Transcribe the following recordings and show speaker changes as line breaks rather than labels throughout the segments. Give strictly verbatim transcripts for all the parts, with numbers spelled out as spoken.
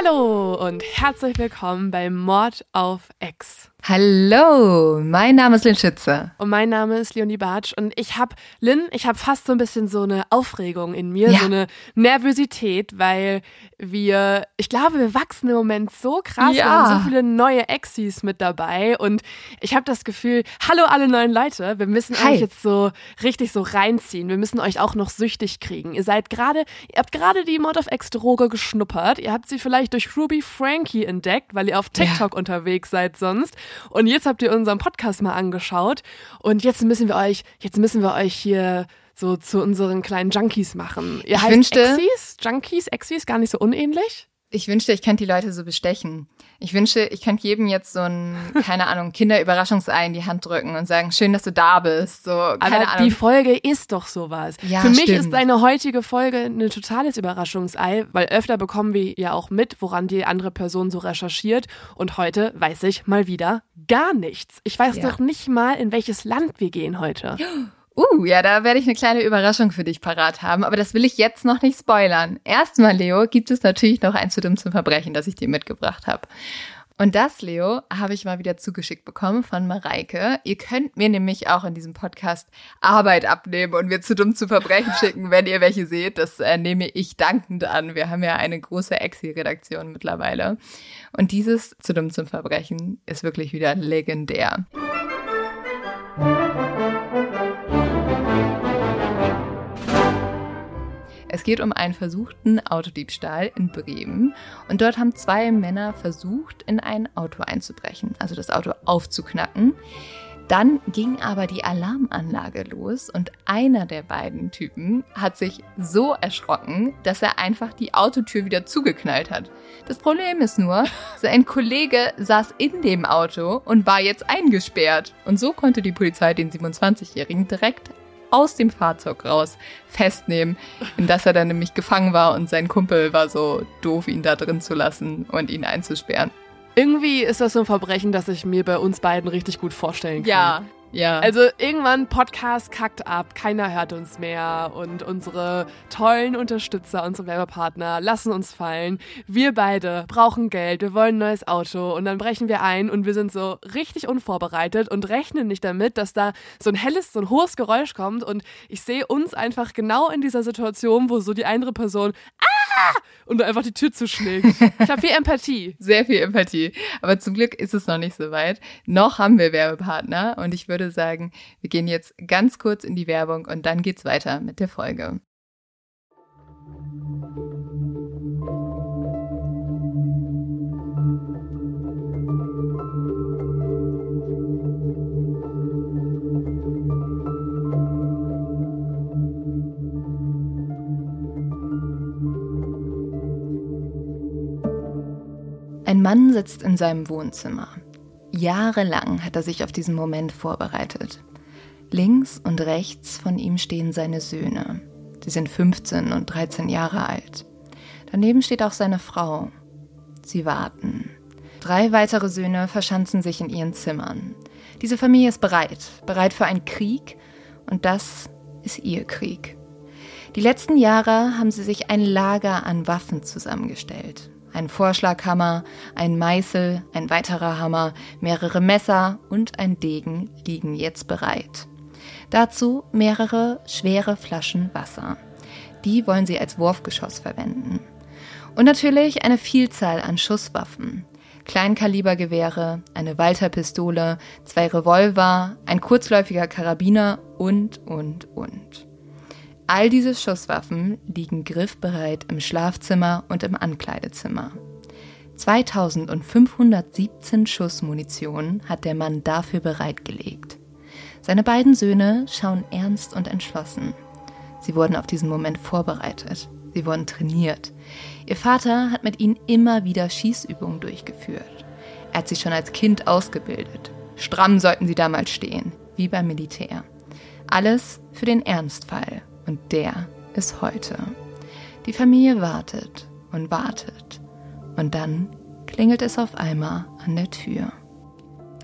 Hallo und herzlich willkommen bei Mord auf Ex.
Hallo, mein Name ist Lynn Schütze.
Und mein Name ist Leonie Bartsch und ich habe, Lynn, ich habe fast so ein bisschen so eine Aufregung in mir,
ja.
so eine Nervosität, weil wir, ich glaube, wir wachsen im Moment so krass,
ja.
wir haben so viele neue Exis mit dabei und ich habe das Gefühl, hallo alle neuen Leute, wir müssen
Hi.
euch jetzt so richtig so reinziehen, wir müssen euch auch noch süchtig kriegen. Ihr seid gerade, ihr habt gerade die Mord auf Ex-Droge geschnuppert, ihr habt sie vielleicht durch Ruby Frankie entdeckt, weil ihr auf TikTok
ja.
unterwegs seid sonst. Und jetzt habt ihr unseren Podcast mal angeschaut und jetzt müssen wir euch, jetzt müssen wir euch hier so zu unseren kleinen Junkies machen. Ihr
ich
heißt
wünschte,
Exis, Junkies, Exis, gar nicht so unähnlich?
Ich wünschte, ich könnte die Leute so bestechen. Ich wünschte, ich könnte jedem jetzt so ein, keine Ahnung, Kinderüberraschungsei in die Hand drücken und sagen, schön, dass du da bist. So, keine
Aber
Ahnung.
die Folge ist doch sowas.
Ja,
Für mich
stimmt.
ist deine heutige Folge ein totales Überraschungsei, weil öfter bekommen wir ja auch mit, woran die andere Person so recherchiert. Und heute weiß ich mal wieder gar nichts. Ich weiß
ja.
noch nicht mal, in welches Land wir gehen heute.
Uh, ja, da werde ich eine kleine Überraschung für dich parat haben, aber das will ich jetzt noch nicht spoilern. Erstmal, Leo, gibt es natürlich noch ein zu dumm zum Verbrechen, das ich dir mitgebracht habe. Und das, Leo, habe ich mal wieder zugeschickt bekommen von Mareike. Ihr könnt mir nämlich auch in diesem Podcast Arbeit abnehmen und mir zu dumm zu Verbrechen schicken, wenn ihr welche seht. Das äh, nehme ich dankend an. Wir haben ja eine große Exi-Redaktion mittlerweile. Und dieses zu dumm zum Verbrechen ist wirklich wieder legendär. Es geht um einen versuchten Autodiebstahl in Bremen und dort haben zwei Männer versucht, in ein Auto einzubrechen, also das Auto aufzuknacken. Dann ging aber die Alarmanlage los und einer der beiden Typen hat sich so erschrocken, dass er einfach die Autotür wieder zugeknallt hat. Das Problem ist nur, sein Kollege saß in dem Auto und war jetzt eingesperrt. Und so konnte die Polizei den siebenundzwanzigjährigen direkt aus dem Fahrzeug raus festnehmen, in das er dann nämlich gefangen war und sein Kumpel war so doof, ihn da drin zu lassen und ihn einzusperren.
Irgendwie ist das so ein Verbrechen, das ich mir bei uns beiden richtig gut vorstellen kann.
Ja, ja.
Also irgendwann Podcast kackt ab, keiner hört uns mehr und unsere tollen Unterstützer, unsere Werbepartner lassen uns fallen. Wir beide brauchen Geld, wir wollen ein neues Auto und dann brechen wir ein und wir sind so richtig unvorbereitet und rechnen nicht damit, dass da so ein helles, so ein hohes Geräusch kommt und ich sehe uns einfach genau in dieser Situation, wo so die andere Person ah! und einfach die Tür zuschlägt. Ich habe viel Empathie.
Sehr viel Empathie. Aber zum Glück ist es noch nicht so weit. Noch haben wir Werbepartner und ich würde sagen, wir gehen jetzt ganz kurz in die Werbung und dann geht's weiter mit der Folge. Ein Mann sitzt in seinem Wohnzimmer. Jahrelang hat er sich auf diesen Moment vorbereitet. Links und rechts von ihm stehen seine Söhne. Sie sind fünfzehn und dreizehn Jahre alt. Daneben steht auch seine Frau. Sie warten. Drei weitere Söhne verschanzen sich in ihren Zimmern. Diese Familie ist bereit, bereit für einen Krieg und das ist ihr Krieg. Die letzten Jahre haben sie sich ein Lager an Waffen zusammengestellt. Ein Vorschlaghammer, ein Meißel, ein weiterer Hammer, mehrere Messer und ein Degen liegen jetzt bereit. Dazu mehrere schwere Flaschen Wasser. Die wollen sie als Wurfgeschoss verwenden. Und natürlich eine Vielzahl an Schusswaffen. Kleinkalibergewehre, eine Walther-Pistole, zwei Revolver, ein kurzläufiger Karabiner und, und, und. All diese Schusswaffen liegen griffbereit im Schlafzimmer und im Ankleidezimmer. zweitausendfünfhundertsiebzehn Schuss Munition hat der Mann dafür bereitgelegt. Seine beiden Söhne schauen ernst und entschlossen. Sie wurden auf diesen Moment vorbereitet. Sie wurden trainiert. Ihr Vater hat mit ihnen immer wieder Schießübungen durchgeführt. Er hat sie schon als Kind ausgebildet. Stramm sollten sie damals stehen, wie beim Militär. Alles für den Ernstfall. Und der ist heute. Die Familie wartet und wartet. Und dann klingelt es auf einmal an der Tür.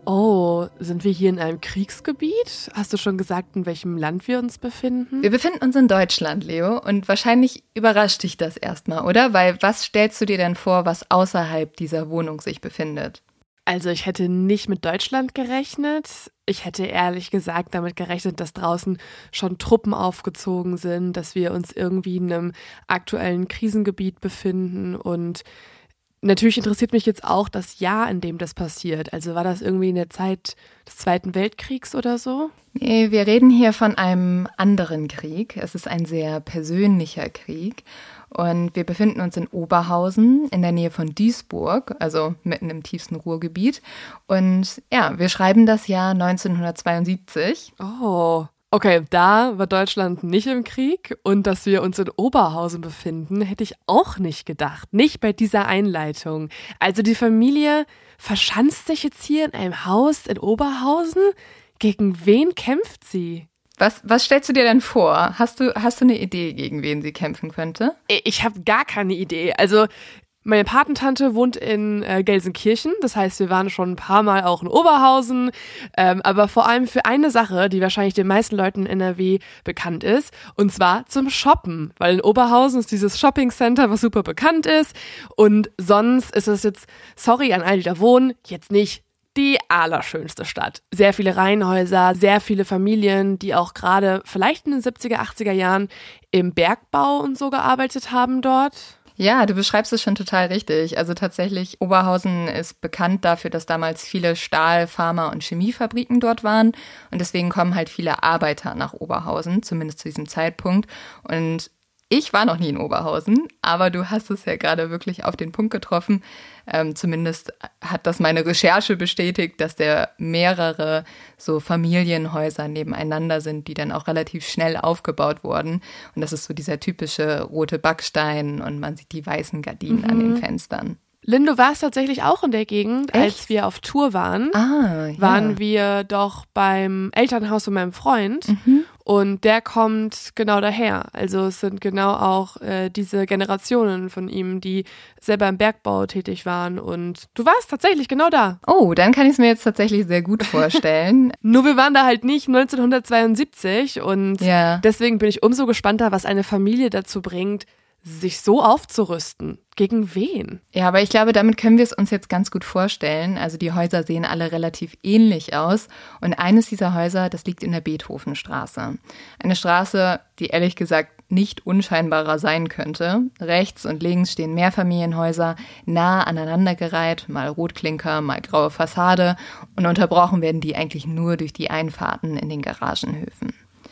Oh, sind wir hier in einem Kriegsgebiet? Hast du schon gesagt, in welchem Land wir uns befinden?
Wir befinden uns in Deutschland, Leo, und wahrscheinlich überrascht dich das erstmal, oder? Weil was stellst du dir denn vor, was außerhalb dieser Wohnung sich befindet?
Also ich hätte nicht mit Deutschland gerechnet. Ich hätte ehrlich gesagt damit gerechnet, dass draußen schon Truppen aufgezogen sind, dass wir uns irgendwie in einem aktuellen Krisengebiet befinden. Und natürlich interessiert mich jetzt auch das Jahr, in dem das passiert. Also war das irgendwie in der Zeit des Zweiten Weltkriegs oder so?
Nee, wir reden hier von einem anderen Krieg. Es ist ein sehr persönlicher Krieg. Und wir befinden uns in Oberhausen in der Nähe von Duisburg, also mitten im tiefsten Ruhrgebiet. Und ja, wir schreiben das Jahr neunzehnhundertzweiundsiebzig.
Oh, okay, da war Deutschland nicht im Krieg. Und dass wir uns in Oberhausen befinden, hätte ich auch nicht gedacht. Nicht bei dieser Einleitung. Also die Familie verschanzt sich jetzt hier in einem Haus in Oberhausen? Gegen wen kämpft sie?
Was, was stellst du dir denn vor? Hast du, hast du eine Idee, gegen wen sie kämpfen könnte?
Ich habe gar keine Idee. Also meine Patentante wohnt in äh, Gelsenkirchen. Das heißt, wir waren schon ein paar Mal auch in Oberhausen. Ähm, aber vor allem für eine Sache, die wahrscheinlich den meisten Leuten in N R W bekannt ist. Und zwar zum Shoppen. Weil in Oberhausen ist dieses Shoppingcenter, was super bekannt ist. Und sonst ist es jetzt, sorry an alle, die da wohnen, jetzt nicht die allerschönste Stadt. Sehr viele Reihenhäuser, sehr viele Familien, die auch gerade vielleicht in den siebziger, achtziger Jahren im Bergbau und so gearbeitet haben dort.
Ja, du beschreibst es schon total richtig. Also tatsächlich, Oberhausen ist bekannt dafür, dass damals viele Stahl-, Pharma- und Chemiefabriken dort waren. Und deswegen kommen halt viele Arbeiter nach Oberhausen, zumindest zu diesem Zeitpunkt. Und ich war noch nie in Oberhausen, aber du hast es ja gerade wirklich auf den Punkt getroffen. Ähm, zumindest hat das meine Recherche bestätigt, dass da mehrere so Familienhäuser nebeneinander sind, die dann auch relativ schnell aufgebaut wurden. Und das ist so dieser typische rote Backstein und man sieht die weißen Gardinen mhm. an den Fenstern.
Lynn, du warst tatsächlich auch in der Gegend,
Echt?
Als wir auf Tour waren.
Ah, ja.
Waren wir doch beim Elternhaus von meinem Freund.
Mhm.
Und der kommt genau daher. Also es sind genau auch äh, diese Generationen von ihm, die selber im Bergbau tätig waren. Und du warst tatsächlich genau da.
Oh, dann kann ich es mir jetzt tatsächlich sehr gut vorstellen.
Nur wir waren da halt nicht neunzehnhundertzweiundsiebzig. Und
ja.
deswegen bin ich umso gespannter, was eine Familie dazu bringt, sich so aufzurüsten. Gegen wen?
Ja, aber ich glaube, damit können wir es uns jetzt ganz gut vorstellen. Also die Häuser sehen alle relativ ähnlich aus. Und eines dieser Häuser, das liegt in der Beethovenstraße. Eine Straße, die ehrlich gesagt nicht unscheinbarer sein könnte. Rechts und links stehen Mehrfamilienhäuser, nah aneinandergereiht, mal Rotklinker, mal graue Fassade. Und unterbrochen werden die eigentlich nur durch die Einfahrten in den Garagenhöfen.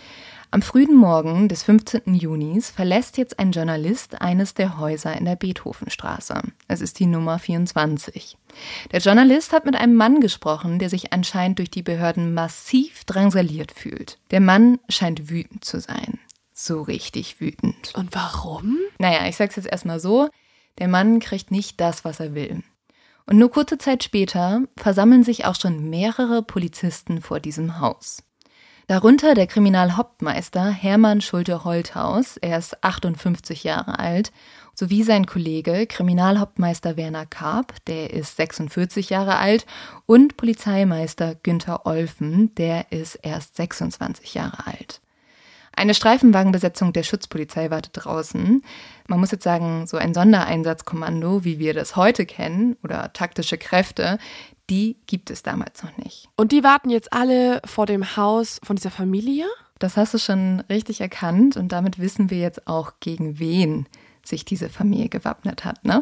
Am frühen Morgen des fünfzehnten Junis verlässt jetzt ein Journalist eines der Häuser in der Beethovenstraße. Es ist die Nummer vierundzwanzig. Der Journalist hat mit einem Mann gesprochen, der sich anscheinend durch die Behörden massiv drangsaliert fühlt. Der Mann scheint wütend zu sein. So richtig wütend.
Und warum?
Naja, ich sag's jetzt erstmal so. Der Mann kriegt nicht das, was er will. Und nur kurze Zeit später versammeln sich auch schon mehrere Polizisten vor diesem Haus. Darunter der Kriminalhauptmeister Hermann Schulte-Holthaus, er ist achtundfünfzig Jahre alt, sowie sein Kollege Kriminalhauptmeister Werner Karp, der ist sechsundvierzig Jahre alt, und Polizeimeister Günther Olfen, der ist erst sechsundzwanzig Jahre alt. Eine Streifenwagenbesetzung der Schutzpolizei wartet draußen. Man muss jetzt sagen, so ein Sondereinsatzkommando, wie wir das heute kennen, oder taktische Kräfte, die gibt es damals noch nicht.
Und die warten jetzt alle vor dem Haus von dieser Familie?
Das hast du schon richtig erkannt und damit wissen wir jetzt auch, gegen wen sich diese Familie gewappnet hat, ne?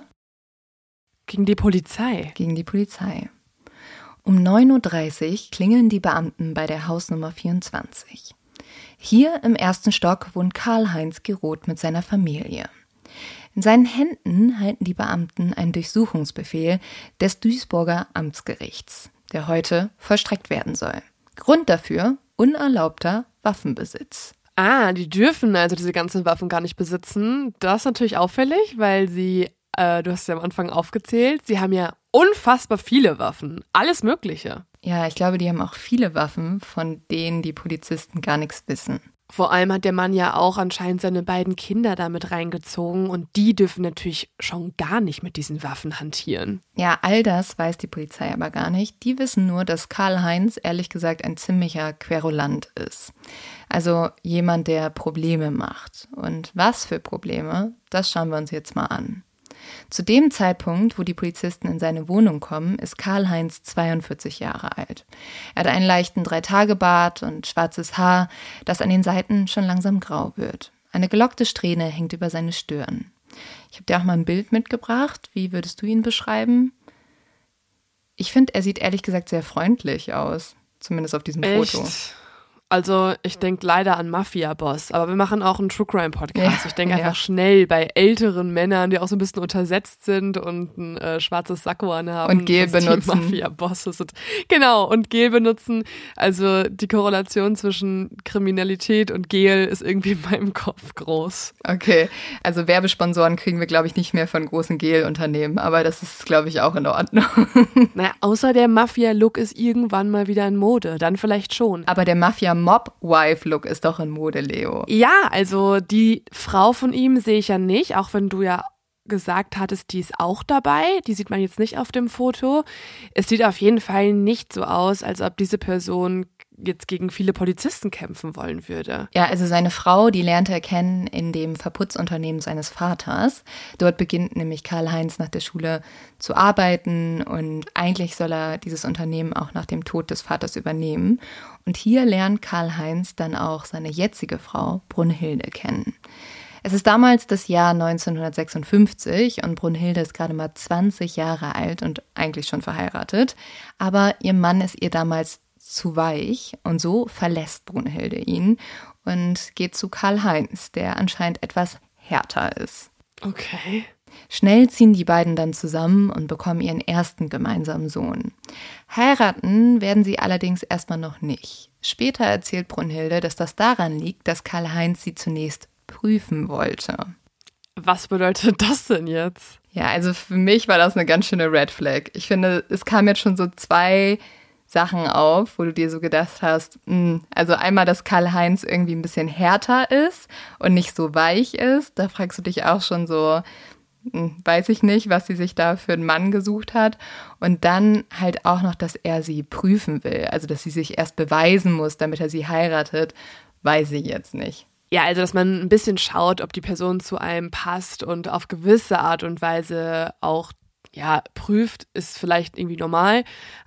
Gegen die Polizei?
Gegen die Polizei. Um neun Uhr dreißig klingeln die Beamten bei der Hausnummer vierundzwanzig. Hier im ersten Stock wohnt Karl-Heinz Geroth mit seiner Familie. In seinen Händen halten die Beamten einen Durchsuchungsbefehl des Duisburger Amtsgerichts, der heute vollstreckt werden soll. Grund dafür: unerlaubter Waffenbesitz.
Ah, die dürfen also diese ganzen Waffen gar nicht besitzen. Das ist natürlich auffällig, weil sie, äh, du hast es ja am Anfang aufgezählt, sie haben ja unfassbar viele Waffen. Alles Mögliche.
Ja, ich glaube, die haben auch viele Waffen, von denen die Polizisten gar nichts wissen.
Vor allem hat der Mann ja auch anscheinend seine beiden Kinder damit reingezogen und die dürfen natürlich schon gar nicht mit diesen Waffen hantieren.
Ja, all das weiß die Polizei aber gar nicht. Die wissen nur, dass Karl-Heinz ehrlich gesagt ein ziemlicher Querulant ist. Also jemand, der Probleme macht. Und was für Probleme, das schauen wir uns jetzt mal an. Zu dem Zeitpunkt, wo die Polizisten in seine Wohnung kommen, ist Karl-Heinz zweiundvierzig Jahre alt. Er hat einen leichten Dreitagebart und schwarzes Haar, das an den Seiten schon langsam grau wird. Eine gelockte Strähne hängt über seine Stirn. Ich habe dir auch mal ein Bild mitgebracht. Wie würdest du ihn beschreiben? Ich finde, er sieht ehrlich gesagt sehr freundlich aus. Zumindest auf diesem
Echt?
Foto.
Also ich denke leider an Mafia-Boss, aber wir machen auch einen True-Crime-Podcast.
Ja,
Ich denke einfach
ja.
schnell bei älteren Männern, die auch so ein bisschen untersetzt sind und ein äh, schwarzes Sakko anhaben.
Und Gel
dass die
benutzen.
Mafia-Bosse sind. Genau, und Gel benutzen. Also die Korrelation zwischen Kriminalität und Gel ist irgendwie in meinem Kopf groß.
Okay, also Werbesponsoren kriegen wir, glaube ich, nicht mehr von großen Gel-Unternehmen, aber das ist, glaube ich, auch in Ordnung.
Naja, außer der Mafia-Look ist irgendwann mal wieder in Mode, dann vielleicht schon.
Aber der Mafia-Mob-Wife-Look ist doch in Mode, Leo.
Ja, also die Frau von ihm sehe ich ja nicht, auch wenn du ja gesagt hattest, die ist auch dabei. Die sieht man jetzt nicht auf dem Foto. Es sieht auf jeden Fall nicht so aus, als ob diese Person jetzt gegen viele Polizisten kämpfen wollen würde.
Ja, also seine Frau, die lernte er kennen in dem Verputzunternehmen seines Vaters. Dort beginnt nämlich Karl-Heinz nach der Schule zu arbeiten und eigentlich soll er dieses Unternehmen auch nach dem Tod des Vaters übernehmen. Und hier lernt Karl-Heinz dann auch seine jetzige Frau Brunhilde kennen. Es ist damals das Jahr neunzehnhundertsechsundfünfzig und Brunhilde ist gerade mal zwanzig Jahre alt und eigentlich schon verheiratet. Aber ihr Mann ist ihr damals zu weich und so verlässt Brunhilde ihn und geht zu Karl-Heinz, der anscheinend etwas härter ist.
Okay.
Schnell ziehen die beiden dann zusammen und bekommen ihren ersten gemeinsamen Sohn. Heiraten werden sie allerdings erstmal noch nicht. Später erzählt Brunhilde, dass das daran liegt, dass Karl-Heinz sie zunächst prüfen wollte.
Was bedeutet das denn jetzt?
Ja, also für mich war das eine ganz schöne Red Flag. Ich finde, es kamen jetzt schon so zwei Sachen auf, wo du dir so gedacht hast, mh, also einmal, dass Karl-Heinz irgendwie ein bisschen härter ist und nicht so weich ist. Da fragst du dich auch schon so, mh, weiß ich nicht, was sie sich da für einen Mann gesucht hat. Und dann halt auch noch, dass er sie prüfen will. Also, dass sie sich erst beweisen muss, damit er sie heiratet, weiß ich jetzt nicht.
Ja, also dass man ein bisschen schaut, ob die Person zu einem passt und auf gewisse Art und Weise auch ja prüft, ist vielleicht irgendwie normal.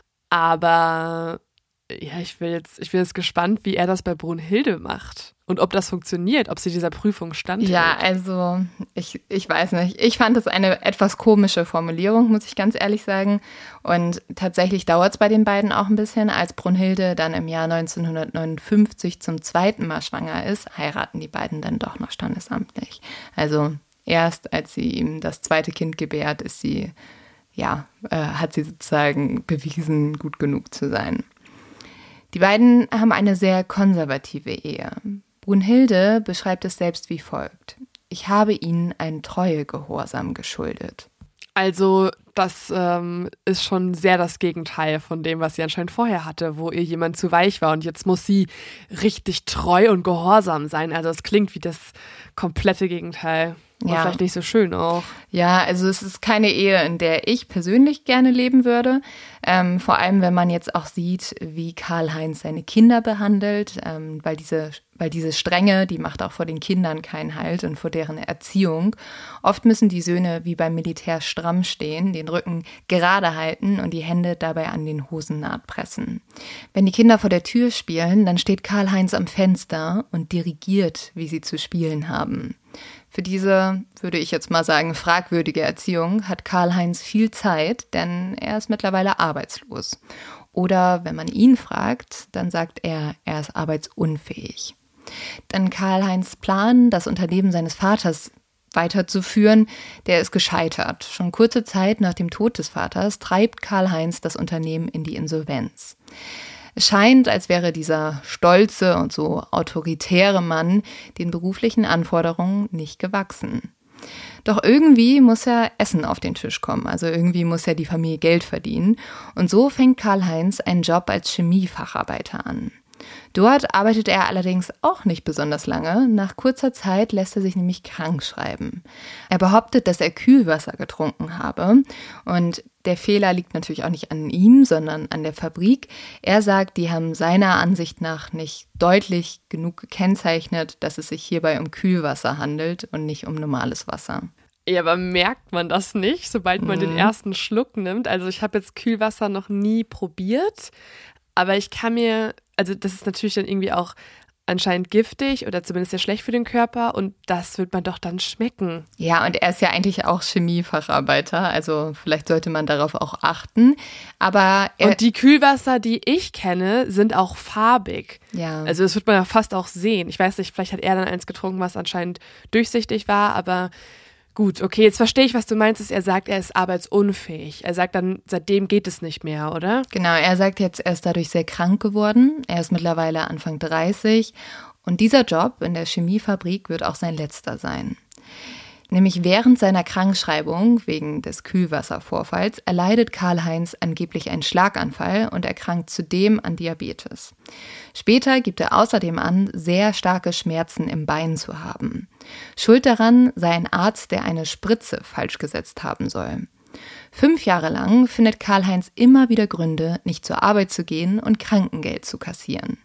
Aber ja, ich will jetzt, ich bin jetzt gespannt, wie er das bei Brunhilde macht und ob das funktioniert, ob sie dieser Prüfung standhält.
Ja, also ich, ich weiß nicht. Ich fand es eine etwas komische Formulierung, muss ich ganz ehrlich sagen. Und tatsächlich dauert es bei den beiden auch ein bisschen. Als Brunhilde dann im Jahr neunzehnhundertneunundfünfzig zum zweiten Mal schwanger ist, heiraten die beiden dann doch noch standesamtlich. Also erst als sie ihm das zweite Kind gebärt, ist sie ja, äh, hat sie sozusagen bewiesen, gut genug zu sein. Die beiden haben eine sehr konservative Ehe. Brunhilde beschreibt es selbst wie folgt: Ich habe ihnen einen Treuegehorsam geschuldet.
Also das ähm, ist schon sehr das Gegenteil von dem, was sie anscheinend vorher hatte, wo ihr jemand zu weich war und jetzt muss sie richtig treu und gehorsam sein. Also es klingt wie das komplette Gegenteil. Und
Ja.
vielleicht nicht so schön auch.
Ja, also es ist keine Ehe, in der ich persönlich gerne leben würde. Ähm, vor allem, wenn man jetzt auch sieht, wie Karl-Heinz seine Kinder behandelt, ähm, weil diese, weil diese Strenge, die macht auch vor den Kindern keinen Halt und vor deren Erziehung. Oft müssen die Söhne wie beim Militär stramm stehen, den Rücken gerade halten und die Hände dabei an den Hosennaht pressen. Wenn die Kinder vor der Tür spielen, dann steht Karl-Heinz am Fenster und dirigiert, wie sie zu spielen haben. Für diese, würde ich jetzt mal sagen, fragwürdige Erziehung hat Karl-Heinz viel Zeit, denn er ist mittlerweile arbeitslos. Oder wenn man ihn fragt, dann sagt er, er ist arbeitsunfähig. Denn Karl-Heinz' Plan, das Unternehmen seines Vaters weiterzuführen, der ist gescheitert. Schon kurze Zeit nach dem Tod des Vaters treibt Karl-Heinz das Unternehmen in die Insolvenz. Es scheint, als wäre dieser stolze und so autoritäre Mann den beruflichen Anforderungen nicht gewachsen. Doch irgendwie muss ja Essen auf den Tisch kommen, also irgendwie muss ja die Familie Geld verdienen. Und so fängt Karl-Heinz einen Job als Chemiefacharbeiter an. Dort arbeitet er allerdings auch nicht besonders lange. Nach kurzer Zeit lässt er sich nämlich krank schreiben. Er behauptet, dass er Kühlwasser getrunken habe. Und der Fehler liegt natürlich auch nicht an ihm, sondern an der Fabrik. Er sagt, die haben seiner Ansicht nach nicht deutlich genug gekennzeichnet, dass es sich hierbei um Kühlwasser handelt und nicht um normales Wasser.
Ja, aber merkt man das nicht, sobald man mhm. den ersten Schluck nimmt? Also ich habe jetzt Kühlwasser noch nie probiert, aber ich kann mir, also das ist natürlich dann irgendwie auch anscheinend giftig oder zumindest sehr schlecht für den Körper und das wird man doch dann schmecken.
Ja, und er ist ja eigentlich auch Chemiefacharbeiter, also vielleicht sollte man darauf auch achten. Aber er
und die Kühlwasser, die ich kenne, sind auch farbig.
Ja.
Also das wird man ja fast auch sehen. Ich weiß nicht, vielleicht hat er dann eins getrunken, was anscheinend durchsichtig war, aber gut, okay, jetzt verstehe ich, was du meinst, dass er sagt, er ist arbeitsunfähig. Er sagt dann, seitdem geht es nicht mehr, oder?
Genau, er sagt jetzt, er ist dadurch sehr krank geworden. Er ist mittlerweile Anfang dreißig und dieser Job in der Chemiefabrik wird auch sein letzter sein. Nämlich während seiner Krankschreibung wegen des Kühlwasservorfalls erleidet Karl-Heinz angeblich einen Schlaganfall und erkrankt zudem an Diabetes. Später gibt er außerdem an, sehr starke Schmerzen im Bein zu haben. Schuld daran sei ein Arzt, der eine Spritze falsch gesetzt haben soll. Fünf Jahre lang findet Karl-Heinz immer wieder Gründe, nicht zur Arbeit zu gehen und Krankengeld zu kassieren.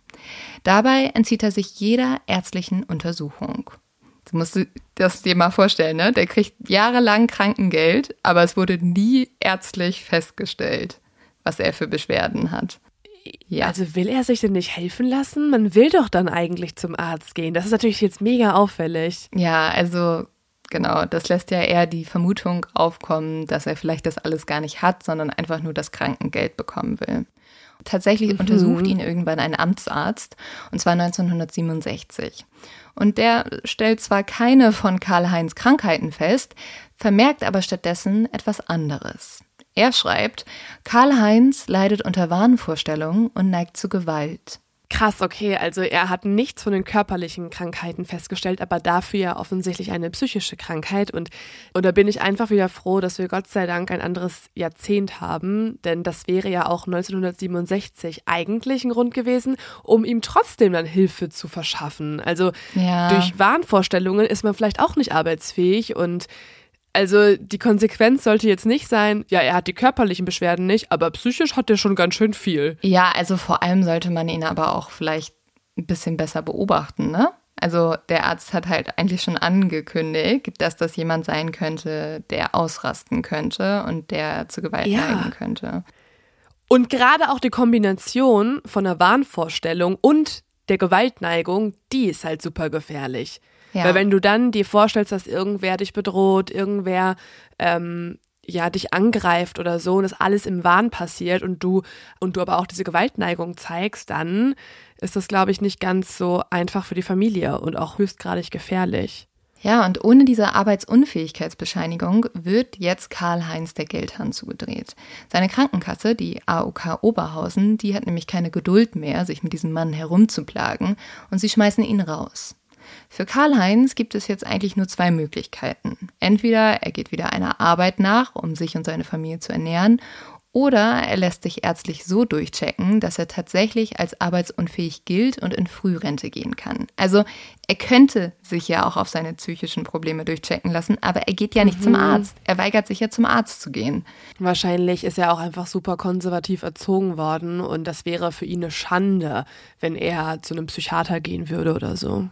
Dabei entzieht er sich jeder ärztlichen Untersuchung. Du musst das dir mal vorstellen, ne? Der kriegt jahrelang Krankengeld, aber es wurde nie ärztlich festgestellt, was er für Beschwerden hat.
Ja. Also will er sich denn nicht helfen lassen? Man will doch dann eigentlich zum Arzt gehen. Das ist natürlich jetzt mega auffällig.
Ja, also genau, das lässt ja eher die Vermutung aufkommen, dass er vielleicht das alles gar nicht hat, sondern einfach nur das Krankengeld bekommen will. Tatsächlich mhm. untersucht ihn irgendwann ein Amtsarzt, und zwar neunzehnhundertsiebenundsechzig. Und der stellt zwar keine von Karl-Heinz Krankheiten fest, vermerkt aber stattdessen etwas anderes. Er schreibt, Karl-Heinz leidet unter Wahnvorstellungen und neigt zu Gewalt.
Krass, okay, also er hat nichts von den körperlichen Krankheiten festgestellt, aber dafür ja offensichtlich eine psychische Krankheit. Und, und da bin ich einfach wieder froh, dass wir Gott sei Dank ein anderes Jahrzehnt haben, denn das wäre ja auch neunzehnhundertsiebenundsechzig eigentlich ein Grund gewesen, um ihm trotzdem dann Hilfe zu verschaffen. Also
ja.
durch Wahnvorstellungen ist man vielleicht auch nicht arbeitsfähig und also die Konsequenz sollte jetzt nicht sein, ja, er hat die körperlichen Beschwerden nicht, aber psychisch hat er schon ganz schön viel.
Ja, also vor allem sollte man ihn aber auch vielleicht ein bisschen besser beobachten, ne? Also der Arzt hat halt eigentlich schon angekündigt, dass das jemand sein könnte, der ausrasten könnte und der zu Gewalt
ja.
neigen könnte.
Und gerade auch die Kombination von einer Wahnvorstellung und der Gewaltneigung, die ist halt super gefährlich. Ja. Weil wenn du dann dir vorstellst, dass irgendwer dich bedroht, irgendwer ähm, ja dich angreift oder so und das alles im Wahn passiert und du und du aber auch diese Gewaltneigung zeigst, dann ist das, glaube ich, nicht ganz so einfach für die Familie und auch höchstgradig gefährlich.
Ja, und ohne diese Arbeitsunfähigkeitsbescheinigung wird jetzt Karl-Heinz der Geldhahn zugedreht. Seine Krankenkasse, die A O K Oberhausen, die hat nämlich keine Geduld mehr, sich mit diesem Mann herumzuplagen und sie schmeißen ihn raus. Für Karl-Heinz gibt es jetzt eigentlich nur zwei Möglichkeiten. Entweder er geht wieder einer Arbeit nach, um sich und seine Familie zu ernähren, oder er lässt sich ärztlich so durchchecken, dass er tatsächlich als arbeitsunfähig gilt und in Frührente gehen kann. Also er könnte sich ja auch auf seine psychischen Probleme durchchecken lassen, aber er geht ja nicht mhm. zum Arzt. Er weigert sich ja zum Arzt zu gehen.
Wahrscheinlich ist er auch einfach super konservativ erzogen worden und das wäre für ihn eine Schande, wenn er zu einem Psychiater gehen würde oder so.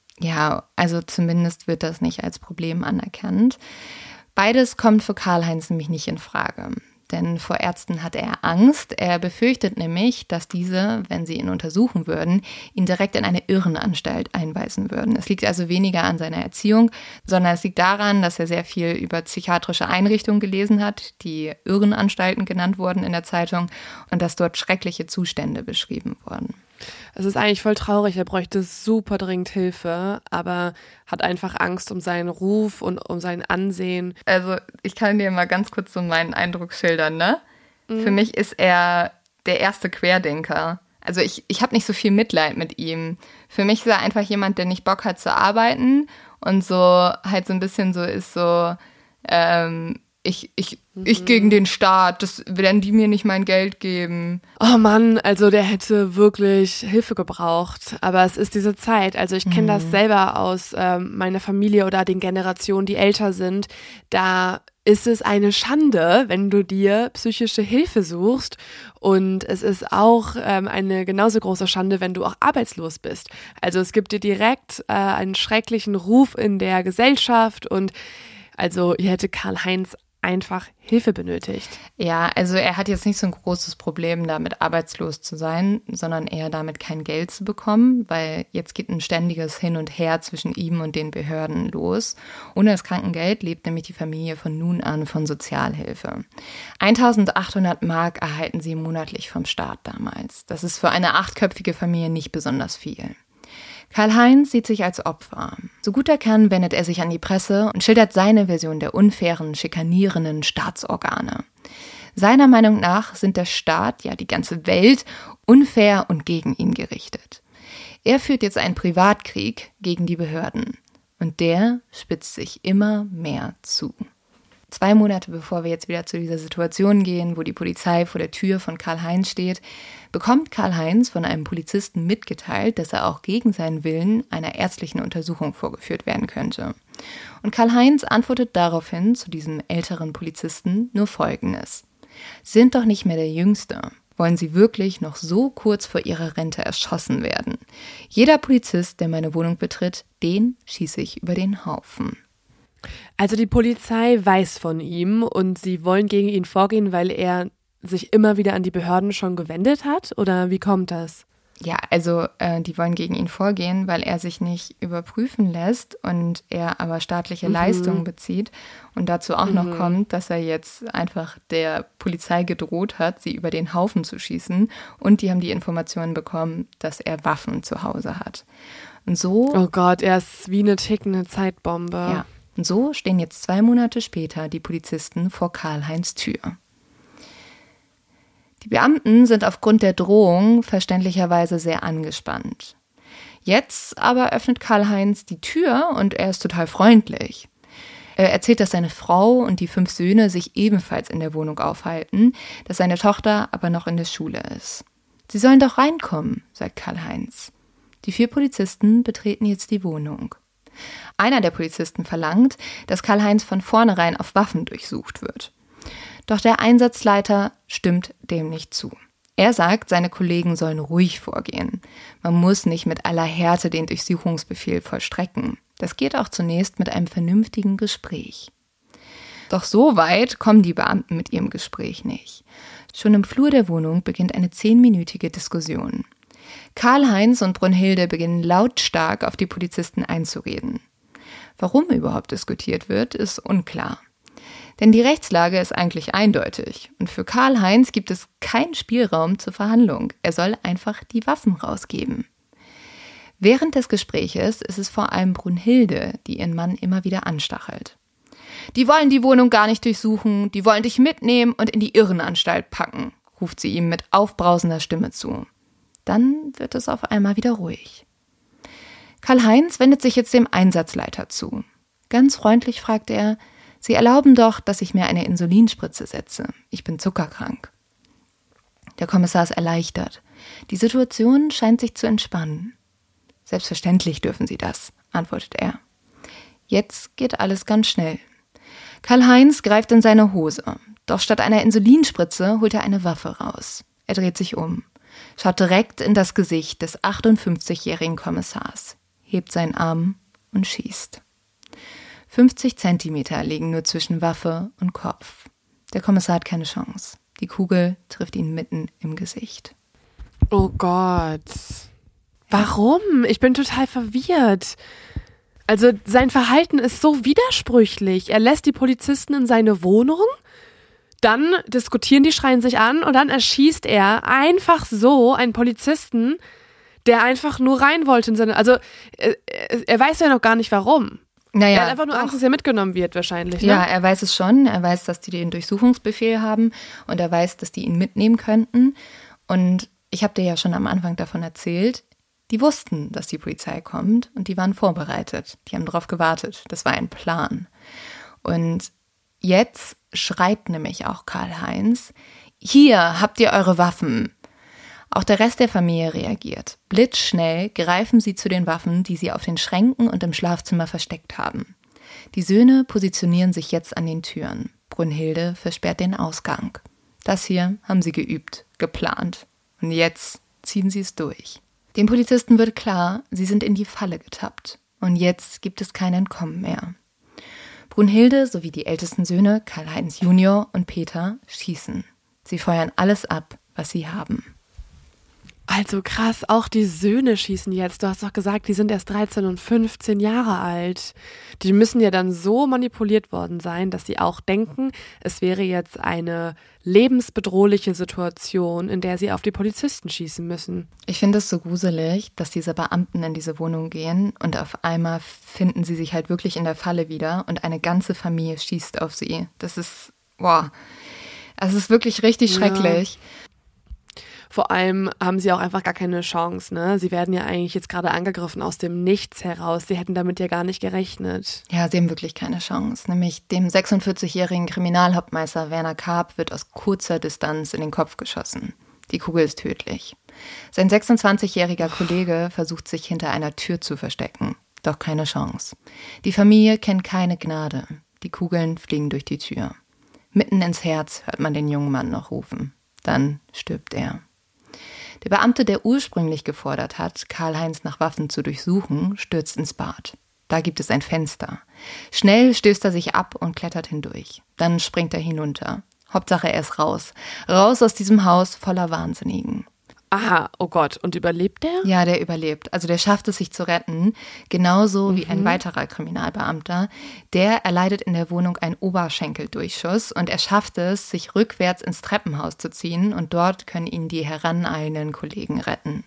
Ja, also zumindest wird das nicht als Problem anerkannt. Beides kommt für Karl-Heinz nämlich nicht in Frage. Denn vor Ärzten hat er Angst. Er befürchtet nämlich, dass diese, wenn sie ihn untersuchen würden, ihn direkt in eine Irrenanstalt einweisen würden. Es liegt also weniger an seiner Erziehung, sondern es liegt daran, dass er sehr viel über psychiatrische Einrichtungen gelesen hat, die Irrenanstalten genannt wurden in der Zeitung, und dass dort schreckliche Zustände beschrieben wurden.
Es ist eigentlich voll traurig, er bräuchte super dringend Hilfe, aber hat einfach Angst um seinen Ruf und um sein Ansehen.
Also ich kann dir mal ganz kurz so meinen Eindruck schildern, ne? Mhm. Für mich ist er der erste Querdenker. Also ich, ich habe nicht so viel Mitleid mit ihm. Für mich ist er einfach jemand, der nicht Bock hat zu arbeiten und so halt so ein bisschen so ist so, ähm, Ich, ich, mhm. ich gegen den Staat, das werden die mir nicht mein Geld geben.
Oh Mann, also der hätte wirklich Hilfe gebraucht. Aber es ist diese Zeit. Also ich kenne mhm. das selber aus ähm, meiner Familie oder den Generationen, die älter sind. Da ist es eine Schande, wenn du dir psychische Hilfe suchst. Und es ist auch ähm, eine genauso große Schande, wenn du auch arbeitslos bist. Also es gibt dir direkt äh, einen schrecklichen Ruf in der Gesellschaft. Und also hier hätte Karl-Heinz einfach Hilfe benötigt.
Ja, also er hat jetzt nicht so ein großes Problem damit, arbeitslos zu sein, sondern eher damit, kein Geld zu bekommen, weil jetzt geht ein ständiges Hin und Her zwischen ihm und den Behörden los. Ohne das Krankengeld lebt nämlich die Familie von nun an von Sozialhilfe. eintausendachthundert Mark erhalten sie monatlich vom Staat damals. Das ist für eine achtköpfige Familie nicht besonders viel. Karl-Heinz sieht sich als Opfer. So gut er kann, wendet er sich an die Presse und schildert seine Version der unfairen, schikanierenden Staatsorgane. Seiner Meinung nach sind der Staat, ja die ganze Welt, unfair und gegen ihn gerichtet. Er führt jetzt einen Privatkrieg gegen die Behörden. Und der spitzt sich immer mehr zu. Zwei Monate bevor wir jetzt wieder zu dieser Situation gehen, wo die Polizei vor der Tür von Karl-Heinz steht, bekommt Karl-Heinz von einem Polizisten mitgeteilt, dass er auch gegen seinen Willen einer ärztlichen Untersuchung vorgeführt werden könnte. Und Karl-Heinz antwortet daraufhin zu diesem älteren Polizisten nur Folgendes: Sie sind doch nicht mehr der Jüngste. Wollen Sie wirklich noch so kurz vor Ihrer Rente erschossen werden? Jeder Polizist, der meine Wohnung betritt, den schieße ich über den Haufen.
Also die Polizei weiß von ihm und sie wollen gegen ihn vorgehen, weil er sich immer wieder an die Behörden schon gewendet hat? Oder wie kommt das?
Ja, also äh, die wollen gegen ihn vorgehen, weil er sich nicht überprüfen lässt und er aber staatliche mhm. Leistungen bezieht. Und dazu auch mhm. noch kommt, dass er jetzt einfach der Polizei gedroht hat, sie über den Haufen zu schießen. Und die haben die Informationen bekommen, dass er Waffen zu Hause hat. Und so...
Oh Gott, er ist wie eine tickende Zeitbombe.
Ja. Und so stehen jetzt zwei Monate später die Polizisten vor Karl-Heinz' Tür. Die Beamten sind aufgrund der Drohung verständlicherweise sehr angespannt. Jetzt aber öffnet Karl-Heinz die Tür und er ist total freundlich. Er erzählt, dass seine Frau und die fünf Söhne sich ebenfalls in der Wohnung aufhalten, dass seine Tochter aber noch in der Schule ist. Sie sollen doch reinkommen, sagt Karl-Heinz. Die vier Polizisten betreten jetzt die Wohnung. Einer der Polizisten verlangt, dass Karl-Heinz von vornherein auf Waffen durchsucht wird. Doch der Einsatzleiter stimmt dem nicht zu. Er sagt, seine Kollegen sollen ruhig vorgehen. Man muss nicht mit aller Härte den Durchsuchungsbefehl vollstrecken. Das geht auch zunächst mit einem vernünftigen Gespräch. Doch so weit kommen die Beamten mit ihrem Gespräch nicht. Schon im Flur der Wohnung beginnt eine zehnminütige Diskussion. Karl-Heinz und Brunhilde beginnen lautstark auf die Polizisten einzureden. Warum überhaupt diskutiert wird, ist unklar. Denn die Rechtslage ist eigentlich eindeutig. Und für Karl-Heinz gibt es keinen Spielraum zur Verhandlung. Er soll einfach die Waffen rausgeben. Während des Gespräches ist es vor allem Brunhilde, die ihren Mann immer wieder anstachelt. Die wollen die Wohnung gar nicht durchsuchen, die wollen dich mitnehmen und in die Irrenanstalt packen, ruft sie ihm mit aufbrausender Stimme zu. Dann wird es auf einmal wieder ruhig. Karl-Heinz wendet sich jetzt dem Einsatzleiter zu. Ganz freundlich fragt er: Sie erlauben doch, dass ich mir eine Insulinspritze setze. Ich bin zuckerkrank. Der Kommissar ist erleichtert. Die Situation scheint sich zu entspannen. Selbstverständlich dürfen Sie das, antwortet er. Jetzt geht alles ganz schnell. Karl-Heinz greift in seine Hose. Doch statt einer Insulinspritze holt er eine Waffe raus. Er dreht sich um, schaut direkt in das Gesicht des achtundfünfzigjährigen Kommissars, hebt seinen Arm und schießt. fünfzig Zentimeter liegen nur zwischen Waffe und Kopf. Der Kommissar hat keine Chance. Die Kugel trifft ihn mitten im Gesicht.
Oh Gott. Warum? Ich bin total verwirrt. Also sein Verhalten ist so widersprüchlich. Er lässt die Polizisten in seine Wohnung, dann diskutieren die, schreien sich an und dann erschießt er einfach so einen Polizisten, der einfach nur rein wollte in seine... Also er, er weiß ja noch gar nicht, warum.
Naja,
er hat einfach nur Angst, dass er mitgenommen wird wahrscheinlich. Ne?
Ja, er weiß es schon. Er weiß, dass die den Durchsuchungsbefehl haben und er weiß, dass die ihn mitnehmen könnten. Und ich habe dir ja schon am Anfang davon erzählt, die wussten, dass die Polizei kommt und die waren vorbereitet. Die haben darauf gewartet. Das war ein Plan. Und Jetzt schreit nämlich auch Karl-Heinz: Hier habt ihr eure Waffen. Auch der Rest der Familie reagiert. Blitzschnell greifen sie zu den Waffen, die sie auf den Schränken und im Schlafzimmer versteckt haben. Die Söhne positionieren sich jetzt an den Türen. Brunhilde versperrt den Ausgang. Das hier haben sie geübt, geplant. Und jetzt ziehen sie es durch. Den Polizisten wird klar, sie sind in die Falle getappt. Und jetzt gibt es kein Entkommen mehr. Brunhilde sowie die ältesten Söhne, Karl-Heinz Junior und Peter, schießen. Sie feuern alles ab, was sie haben.
Also krass, auch die Söhne schießen jetzt. Du hast doch gesagt, die sind erst dreizehn und fünfzehn Jahre alt. Die müssen ja dann so manipuliert worden sein, dass sie auch denken, es wäre jetzt eine lebensbedrohliche Situation, in der sie auf die Polizisten schießen müssen.
Ich finde es so gruselig, dass diese Beamten in diese Wohnung gehen und auf einmal finden sie sich halt wirklich in der Falle wieder und eine ganze Familie schießt auf sie. Das ist, wow, also es ist wirklich richtig schrecklich.
Ja. Vor allem haben sie auch einfach gar keine Chance, ne? Sie werden ja eigentlich jetzt gerade angegriffen aus dem Nichts heraus. Sie hätten damit ja gar nicht gerechnet.
Ja, sie haben wirklich keine Chance. Nämlich dem sechsundvierzigjährigen Kriminalhauptmeister Werner Karp wird aus kurzer Distanz in den Kopf geschossen. Die Kugel ist tödlich. Sein sechsundzwanzigjähriger Kollege versucht sich hinter einer Tür zu verstecken. Doch keine Chance. Die Familie kennt keine Gnade. Die Kugeln fliegen durch die Tür. Mitten ins Herz hört man den jungen Mann noch rufen. Dann stirbt er. Der Beamte, der ursprünglich gefordert hat, Karl-Heinz nach Waffen zu durchsuchen, stürzt ins Bad. Da gibt es ein Fenster. Schnell stößt er sich ab und klettert hindurch. Dann springt er hinunter. Hauptsache er ist raus. Raus aus diesem Haus voller Wahnsinnigen.
Aha, oh Gott. Und überlebt der?
Ja, der überlebt. Also der schafft es, sich zu retten. Genauso mhm. wie ein weiterer Kriminalbeamter. Der erleidet in der Wohnung einen Oberschenkeldurchschuss und er schafft es, sich rückwärts ins Treppenhaus zu ziehen und dort können ihn die heraneilenden Kollegen retten.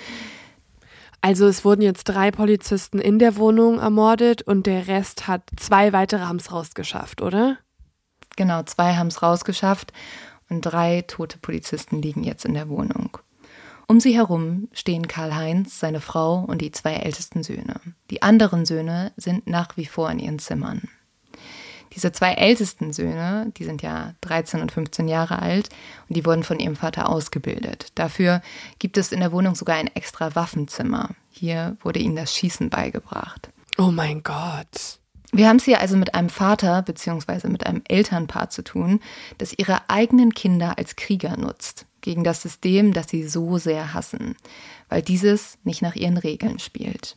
Also es wurden jetzt drei Polizisten in der Wohnung ermordet und der Rest hat, zwei weitere haben es rausgeschafft, oder?
Genau, zwei haben es rausgeschafft und drei tote Polizisten liegen jetzt in der Wohnung. Um sie herum stehen Karl-Heinz, seine Frau und die zwei ältesten Söhne. Die anderen Söhne sind nach wie vor in ihren Zimmern. Diese zwei ältesten Söhne, die sind ja dreizehn und fünfzehn Jahre alt und die wurden von ihrem Vater ausgebildet. Dafür gibt es in der Wohnung sogar ein extra Waffenzimmer. Hier wurde ihnen das Schießen beigebracht.
Oh mein Gott.
Wir haben es hier also mit einem Vater bzw. mit einem Elternpaar zu tun, das ihre eigenen Kinder als Krieger nutzt, gegen das System, das sie so sehr hassen, weil dieses nicht nach ihren Regeln spielt.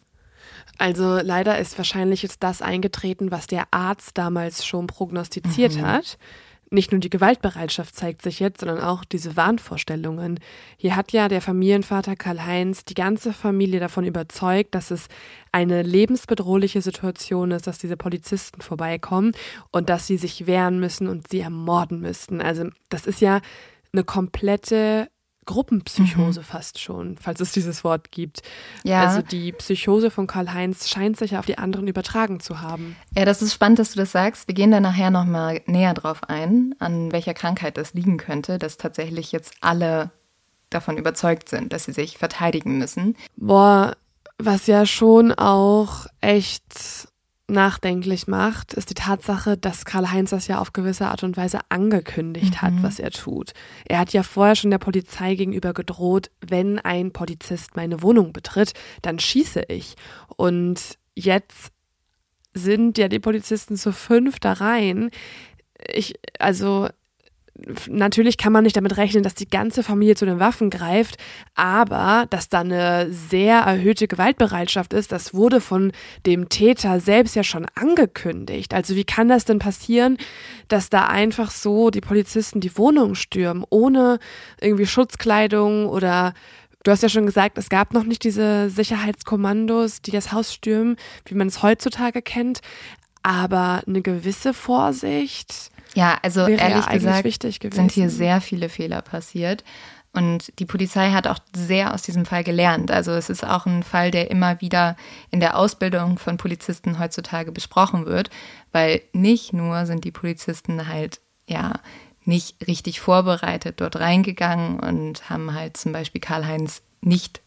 Also leider ist wahrscheinlich jetzt das eingetreten, was der Arzt damals schon prognostiziert mhm. hat. Nicht nur die Gewaltbereitschaft zeigt sich jetzt, sondern auch diese Wahnvorstellungen. Hier hat ja der Familienvater Karl-Heinz die ganze Familie davon überzeugt, dass es eine lebensbedrohliche Situation ist, dass diese Polizisten vorbeikommen und dass sie sich wehren müssen und sie ermorden müssten. Also das ist ja eine komplette Gruppenpsychose mhm. fast schon, falls es dieses Wort gibt.
Ja.
Also die Psychose von Karl-Heinz scheint sich ja auf die anderen übertragen zu haben.
Ja, das ist spannend, dass du das sagst. Wir gehen da nachher nochmal näher drauf ein, an welcher Krankheit das liegen könnte, dass tatsächlich jetzt alle davon überzeugt sind, dass sie sich verteidigen müssen.
Boah, was ja schon auch echt nachdenklich macht, ist die Tatsache, dass Karl-Heinz das ja auf gewisse Art und Weise angekündigt mhm. hat, was er tut. Er hat ja vorher schon der Polizei gegenüber gedroht, wenn ein Polizist meine Wohnung betritt, dann schieße ich. Und jetzt sind ja die Polizisten zu fünf da rein. Ich, also natürlich kann man nicht damit rechnen, dass die ganze Familie zu den Waffen greift, aber dass da eine sehr erhöhte Gewaltbereitschaft ist, das wurde von dem Täter selbst ja schon angekündigt. Also wie kann das denn passieren, dass da einfach so die Polizisten die Wohnung stürmen, ohne irgendwie Schutzkleidung oder du hast ja schon gesagt, es gab noch nicht diese Sicherheitskommandos, die das Haus stürmen, wie man es heutzutage kennt, aber eine gewisse Vorsicht.
Ja, also ehrlich
ja
gesagt
wichtig gewesen.
Sind hier sehr viele Fehler passiert und die Polizei hat auch sehr aus diesem Fall gelernt. Also es ist auch ein Fall, der immer wieder in der Ausbildung von Polizisten heutzutage besprochen wird, weil nicht nur sind die Polizisten halt ja nicht richtig vorbereitet dort reingegangen und haben halt zum Beispiel Karl-Heinz nicht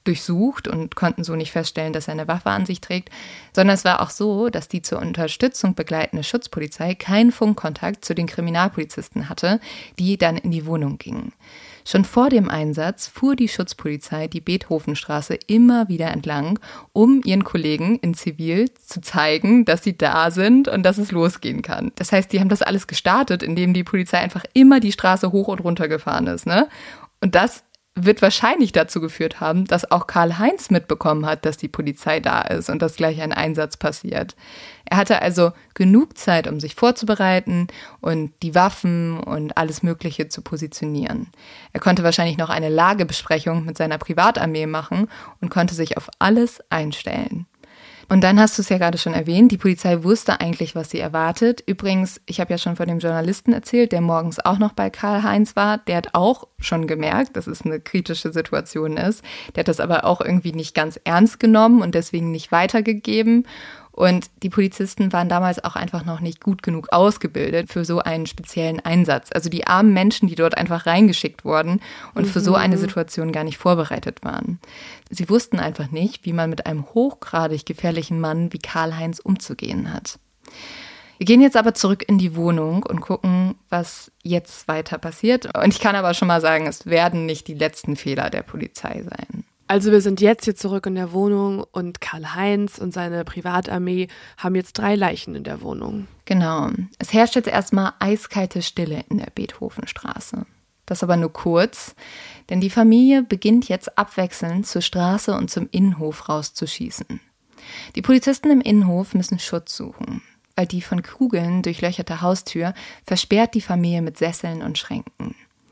durchsucht und konnten so nicht feststellen, dass er eine Waffe an sich trägt, sondern es war auch so, dass die zur Unterstützung begleitende Schutzpolizei keinen Funkkontakt zu den Kriminalpolizisten hatte, die dann in die Wohnung gingen. Schon vor dem Einsatz fuhr die Schutzpolizei die Beethovenstraße immer wieder entlang, um ihren Kollegen in Zivil zu zeigen, dass sie da sind und dass es losgehen kann. Das heißt, die haben das alles gestartet, indem die Polizei einfach immer die Straße hoch und runter gefahren ist, ne? Und das wird wahrscheinlich dazu geführt haben, dass auch Karl-Heinz mitbekommen hat, dass die Polizei da ist und dass gleich ein Einsatz passiert. Er hatte also genug Zeit, um sich vorzubereiten und die Waffen und alles Mögliche zu positionieren. Er konnte wahrscheinlich noch eine Lagebesprechung mit seiner Privatarmee machen und konnte sich auf alles einstellen. Und dann hast du es ja gerade schon erwähnt, die Polizei wusste eigentlich, was sie erwartet. Übrigens, ich habe ja schon von dem Journalisten erzählt, der morgens auch noch bei Karl-Heinz war. Der hat auch schon gemerkt, dass es eine kritische Situation ist. Der hat das aber auch irgendwie nicht ganz ernst genommen und deswegen nicht weitergegeben. Und die Polizisten waren damals auch einfach noch nicht gut genug ausgebildet für so einen speziellen Einsatz. Also die armen Menschen, die dort einfach reingeschickt wurden und mhm. für so eine Situation gar nicht vorbereitet waren. Sie wussten einfach nicht, wie man mit einem hochgradig gefährlichen Mann wie Karl-Heinz umzugehen hat. Wir gehen jetzt aber zurück in die Wohnung und gucken, was jetzt weiter passiert. Und ich kann aber schon mal sagen, es werden nicht die letzten Fehler der Polizei sein.
Also wir sind jetzt hier zurück in der Wohnung und Karl-Heinz und seine Privatarmee haben jetzt drei Leichen in der Wohnung.
Genau. Es herrscht jetzt erstmal eiskalte Stille in der Beethovenstraße. Das aber nur kurz, denn die Familie beginnt jetzt abwechselnd zur Straße und zum Innenhof rauszuschießen. Die Polizisten im Innenhof müssen Schutz suchen, weil die von Kugeln durchlöcherte Haustür versperrt die Familie mit Sesseln und Schränken.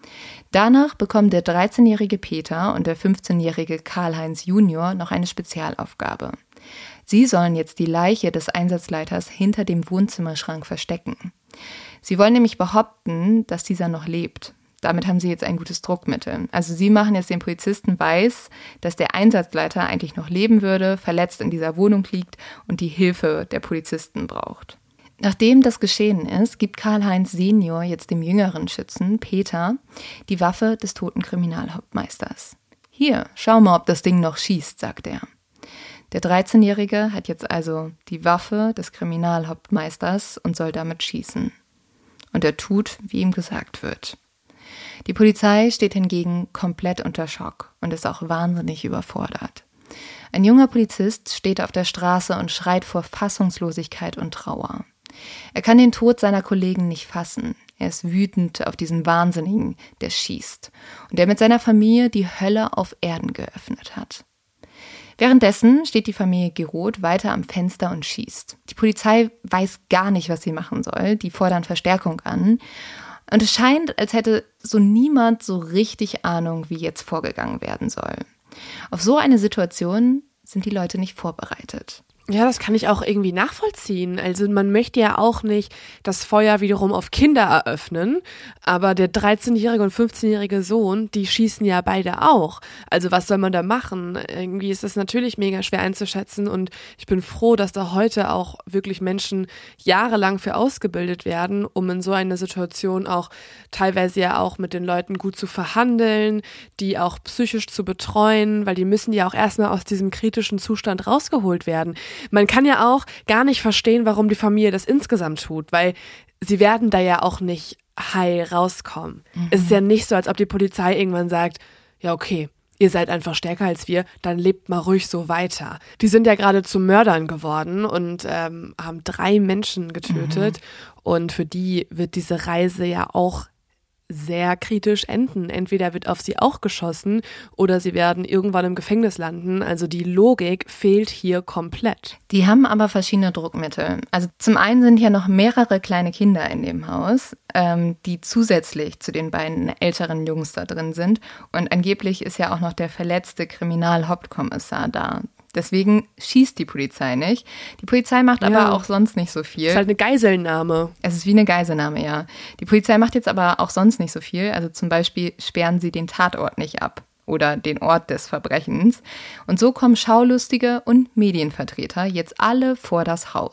Danach bekommen der dreizehnjährige Peter und der fünfzehnjährige Karl-Heinz Junior noch eine Spezialaufgabe. Sie sollen jetzt die Leiche des Einsatzleiters hinter dem Wohnzimmerschrank verstecken. Sie wollen nämlich behaupten, dass dieser noch lebt. Damit haben sie jetzt ein gutes Druckmittel. Also sie machen jetzt den Polizisten weiß, dass der Einsatzleiter eigentlich noch leben würde, verletzt in dieser Wohnung liegt und die Hilfe der Polizisten braucht. Nachdem das geschehen ist, gibt Karl-Heinz Senior jetzt dem jüngeren Schützen, Peter, die Waffe des toten Kriminalhauptmeisters. Hier, schau mal, ob das Ding noch schießt, sagt er. Der dreizehnjährige hat jetzt also die Waffe des Kriminalhauptmeisters und soll damit schießen. Und er tut, wie ihm gesagt wird. Die Polizei steht hingegen komplett unter Schock und ist auch wahnsinnig überfordert. Ein junger Polizist steht auf der Straße und schreit vor Fassungslosigkeit und Trauer. Er kann den Tod seiner Kollegen nicht fassen. Er ist wütend auf diesen Wahnsinnigen, der schießt und der mit seiner Familie die Hölle auf Erden geöffnet hat. Währenddessen steht die Familie Geroth weiter am Fenster und schießt. Die Polizei weiß gar nicht, was sie machen soll. Die fordern Verstärkung an. Und es scheint, als hätte so niemand so richtig Ahnung, wie jetzt vorgegangen werden soll. Auf so eine Situation sind die Leute nicht vorbereitet.
Ja, das kann ich auch irgendwie nachvollziehen. Also man möchte ja auch nicht das Feuer wiederum auf Kinder eröffnen, aber der dreizehnjährige und fünfzehnjährige Sohn, die schießen ja beide auch. Also was soll man da machen? Irgendwie ist das natürlich mega schwer einzuschätzen und ich bin froh, dass da heute auch wirklich Menschen jahrelang für ausgebildet werden, um in so einer Situation auch teilweise ja auch mit den Leuten gut zu verhandeln, die auch psychisch zu betreuen, weil die müssen ja auch erstmal aus diesem kritischen Zustand rausgeholt werden. Man kann ja auch gar nicht verstehen, warum die Familie das insgesamt tut, weil sie werden da ja auch nicht heil rauskommen. Mhm. Es ist ja nicht so, als ob die Polizei irgendwann sagt, ja okay, ihr seid einfach stärker als wir, dann lebt mal ruhig so weiter. Die sind ja gerade zu Mördern geworden und ähm, haben drei Menschen getötet mhm. und für die wird diese Reise ja auch sehr kritisch enden. Entweder wird auf sie auch geschossen oder sie werden irgendwann im Gefängnis landen. Also die Logik fehlt hier komplett.
Die haben aber verschiedene Druckmittel. Also zum einen sind ja noch mehrere kleine Kinder in dem Haus, ähm, die zusätzlich zu den beiden älteren Jungs da drin sind. Und angeblich ist ja auch noch der verletzte Kriminalhauptkommissar da. Deswegen schießt die Polizei nicht. Die Polizei macht aber ja. auch sonst nicht so viel.
Es ist halt eine Geiselnahme.
Es ist wie eine Geiselnahme, ja. Die Polizei macht jetzt aber auch sonst nicht so viel. Also zum Beispiel sperren sie den Tatort nicht ab oder den Ort des Verbrechens. Und so kommen Schaulustige und Medienvertreter jetzt alle vor das Haus.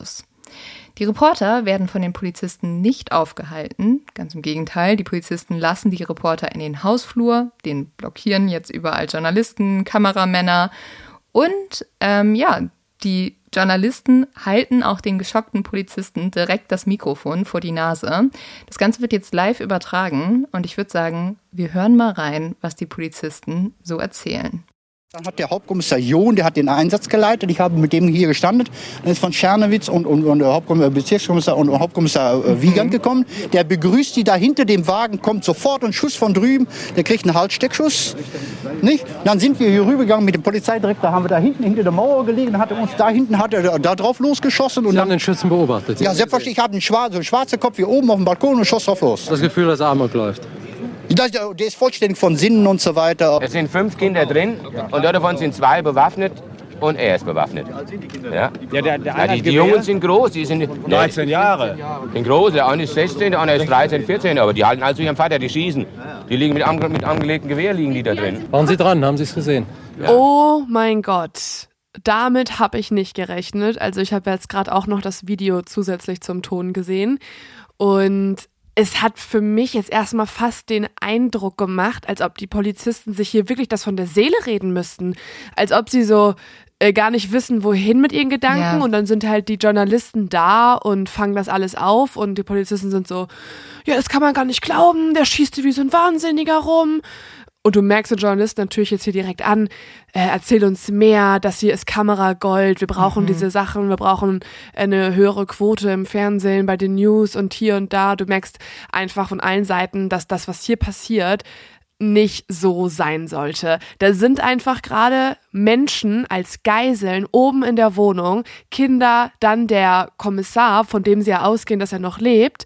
Die Reporter werden von den Polizisten nicht aufgehalten. Ganz im Gegenteil, die Polizisten lassen die Reporter in den Hausflur, den blockieren jetzt überall Journalisten, Kameramänner und ähm, ja, die Journalisten halten auch den geschockten Polizisten direkt das Mikrofon vor die Nase. Das Ganze wird jetzt live übertragen und ich würde sagen, wir hören mal rein, was die Polizisten so erzählen.
Dann hat der Hauptkommissar John, der hat den Einsatz geleitet. Ich habe mit dem hier gestanden. Dann ist von Czernowitz und, und, und der Hauptkommissar, Bezirkskommissar und Hauptkommissar äh, Wiegand gekommen. Der begrüßt die da hinter dem Wagen, kommt sofort ein Schuss von drüben. Der kriegt einen Halssteckschuss. Nicht? Dann sind wir hier rübergegangen mit dem Polizeidirektor, haben wir da hinten hinter der Mauer gelegen. Dann hat er uns da hinten hat er da drauf losgeschossen. Und
Sie
dann,
haben den Schützen beobachtet?
Ja, selbstverständlich. Ich habe einen schwarzen, so einen schwarzen Kopf hier oben auf dem Balkon und schoss drauf los.
Das Gefühl, dass Amok läuft?
Der ist vollständig von Sinnen und so weiter.
Es sind fünf Kinder drin und davon sind zwei bewaffnet und er ist bewaffnet. Ja?
Ja, der, der
Ja, die, die Jungen sind groß, die sind
dreizehn Jahre.
sind groß, der eine ist sechzehn, der andere ist dreizehn, vierzehn, aber die halten also ihrem Vater, die schießen. Die liegen mit, ange, mit angelegtem Gewehr liegen die da drin.
Waren Sie dran? Haben Sie es gesehen?
Ja. Oh mein Gott. Damit habe ich nicht gerechnet. Also ich habe jetzt gerade auch noch das Video zusätzlich zum Ton gesehen und es hat für mich jetzt erstmal fast den Eindruck gemacht, als ob die Polizisten sich hier wirklich das von der Seele reden müssten. Als ob sie so äh, gar nicht wissen, wohin mit ihren Gedanken. Ja. Und dann sind halt die Journalisten da und fangen das alles auf. Und die Polizisten sind so, ja, das kann man gar nicht glauben, der schießt wie so ein Wahnsinniger rum. Und du merkst den Journalisten natürlich jetzt hier direkt an, äh, erzähl uns mehr, das hier ist Kameragold, wir brauchen mhm. diese Sachen, wir brauchen eine höhere Quote im Fernsehen, bei den News und hier und da. Du merkst einfach von allen Seiten, dass das, was hier passiert, nicht so sein sollte. Da sind einfach gerade Menschen als Geiseln oben in der Wohnung, Kinder, dann der Kommissar, von dem sie ja ausgehen, dass er noch lebt.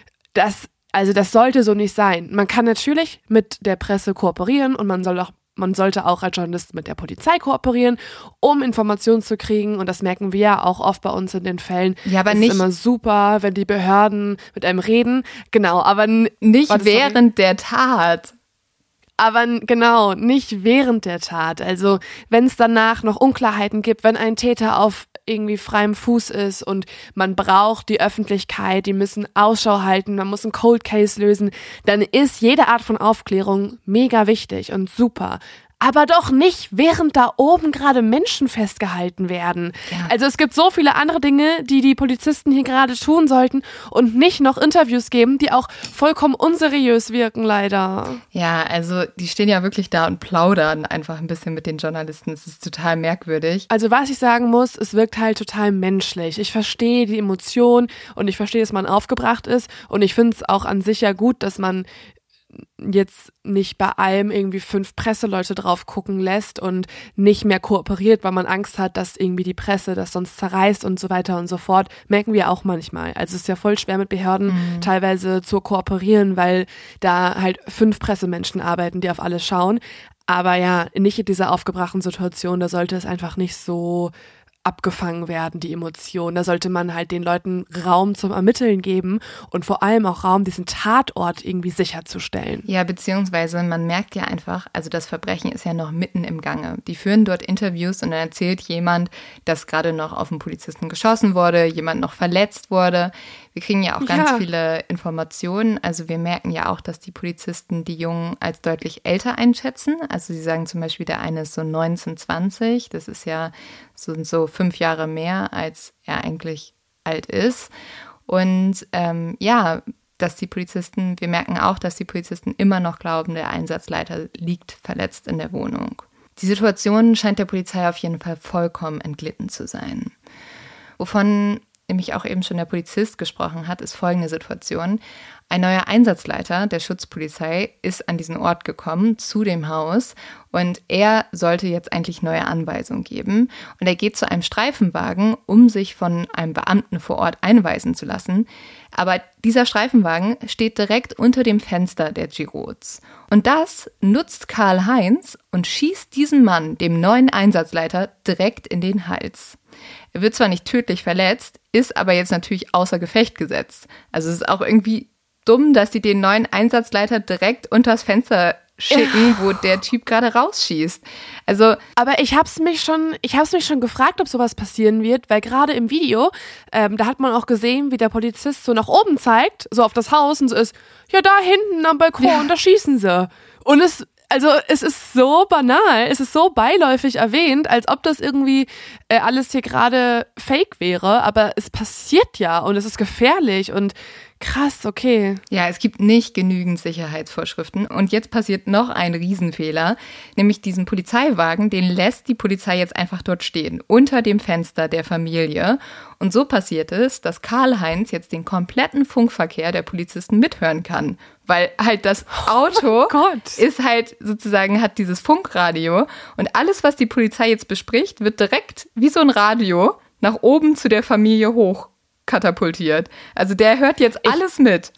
Das Also das sollte so nicht sein. Man kann natürlich mit der Presse kooperieren und man soll auch, man sollte auch als Journalist mit der Polizei kooperieren, um Informationen zu kriegen. Und das merken wir ja auch oft bei uns in den Fällen.
Ja, aber
es
nicht
ist immer super, wenn die Behörden mit einem reden. Genau, aber n-
nicht während der Tat.
Aber genau, nicht während der Tat. Also wenn es danach noch Unklarheiten gibt, wenn ein Täter auf irgendwie freiem Fuß ist und man braucht die Öffentlichkeit, die müssen Ausschau halten, man muss einen Cold Case lösen, dann ist jede Art von Aufklärung mega wichtig und super. Aber doch nicht, während da oben gerade Menschen festgehalten werden. Ja. Also es gibt so viele andere Dinge, die die Polizisten hier gerade tun sollten und nicht noch Interviews geben, die auch vollkommen unseriös wirken, leider.
Ja, also die stehen ja wirklich da und plaudern einfach ein bisschen mit den Journalisten. Es ist total merkwürdig.
Also was ich sagen muss, es wirkt halt total menschlich. Ich verstehe die Emotion und ich verstehe, dass man aufgebracht ist und ich finde es auch an sich ja gut, dass man jetzt nicht bei allem irgendwie fünf Presseleute drauf gucken lässt und nicht mehr kooperiert, weil man Angst hat, dass irgendwie die Presse das sonst zerreißt und so weiter und so fort, merken wir auch manchmal. Also es ist ja voll schwer mit Behörden mhm. teilweise zu kooperieren, weil da halt fünf Pressemenschen arbeiten, die auf alles schauen. Aber ja, nicht in dieser aufgebrachten Situation, da sollte es einfach nicht so abgefangen werden, die Emotionen. Da sollte man halt den Leuten Raum zum Ermitteln geben und vor allem auch Raum, diesen Tatort irgendwie sicherzustellen.
Ja, beziehungsweise man merkt ja einfach, also das Verbrechen ist ja noch mitten im Gange. Die führen dort Interviews und dann erzählt jemand, dass gerade noch auf einen Polizisten geschossen wurde, jemand noch verletzt wurde. Wir kriegen ja auch ganz ja. viele Informationen. Also wir merken ja auch, dass die Polizisten die Jungen als deutlich älter einschätzen. Also sie sagen zum Beispiel, der eine ist so neunzehn, zwanzig. Das ist ja so, so fünf Jahre mehr, als er eigentlich alt ist. Und ähm, ja, dass die Polizisten, wir merken auch, dass die Polizisten immer noch glauben, der Einsatzleiter liegt verletzt in der Wohnung. Die Situation scheint der Polizei auf jeden Fall vollkommen entglitten zu sein. Wovon nämlich auch eben schon der Polizist gesprochen hat, ist folgende Situation. Ein neuer Einsatzleiter der Schutzpolizei ist an diesen Ort gekommen, zu dem Haus, und er sollte jetzt eigentlich neue Anweisungen geben. Und er geht zu einem Streifenwagen, um sich von einem Beamten vor Ort einweisen zu lassen. Aber dieser Streifenwagen steht direkt unter dem Fenster der Girods. Und das nutzt Karl-Heinz und schießt diesen Mann, dem neuen Einsatzleiter, direkt in den Hals. Er wird zwar nicht tödlich verletzt, ist aber jetzt natürlich außer Gefecht gesetzt. Also es ist auch irgendwie dumm, dass die den neuen Einsatzleiter direkt unters Fenster schicken, wo der Typ gerade rausschießt. Also,
aber ich hab's mich schon, ich hab's mich schon gefragt, ob sowas passieren wird, weil gerade im Video, ähm, da hat man auch gesehen, wie der Polizist so nach oben zeigt, so auf das Haus und so ist, ja, da hinten am Balkon, ja. Da schießen sie. Und es, also es ist so banal, es ist so beiläufig erwähnt, als ob das irgendwie äh, alles hier gerade fake wäre, aber es passiert ja und es ist gefährlich und krass, okay.
Ja, es gibt nicht genügend Sicherheitsvorschriften. Und jetzt passiert noch ein Riesenfehler, nämlich diesen Polizeiwagen, den lässt die Polizei jetzt einfach dort stehen, unter dem Fenster der Familie. Und so passiert es, dass Karl-Heinz jetzt den kompletten Funkverkehr der Polizisten mithören kann. Weil halt das Auto
oh
ist halt sozusagen, hat dieses Funkradio. Und alles, was die Polizei jetzt bespricht, wird direkt wie so ein Radio nach oben zu der Familie hoch katapultiert. Also der hört jetzt alles
ich,
mit.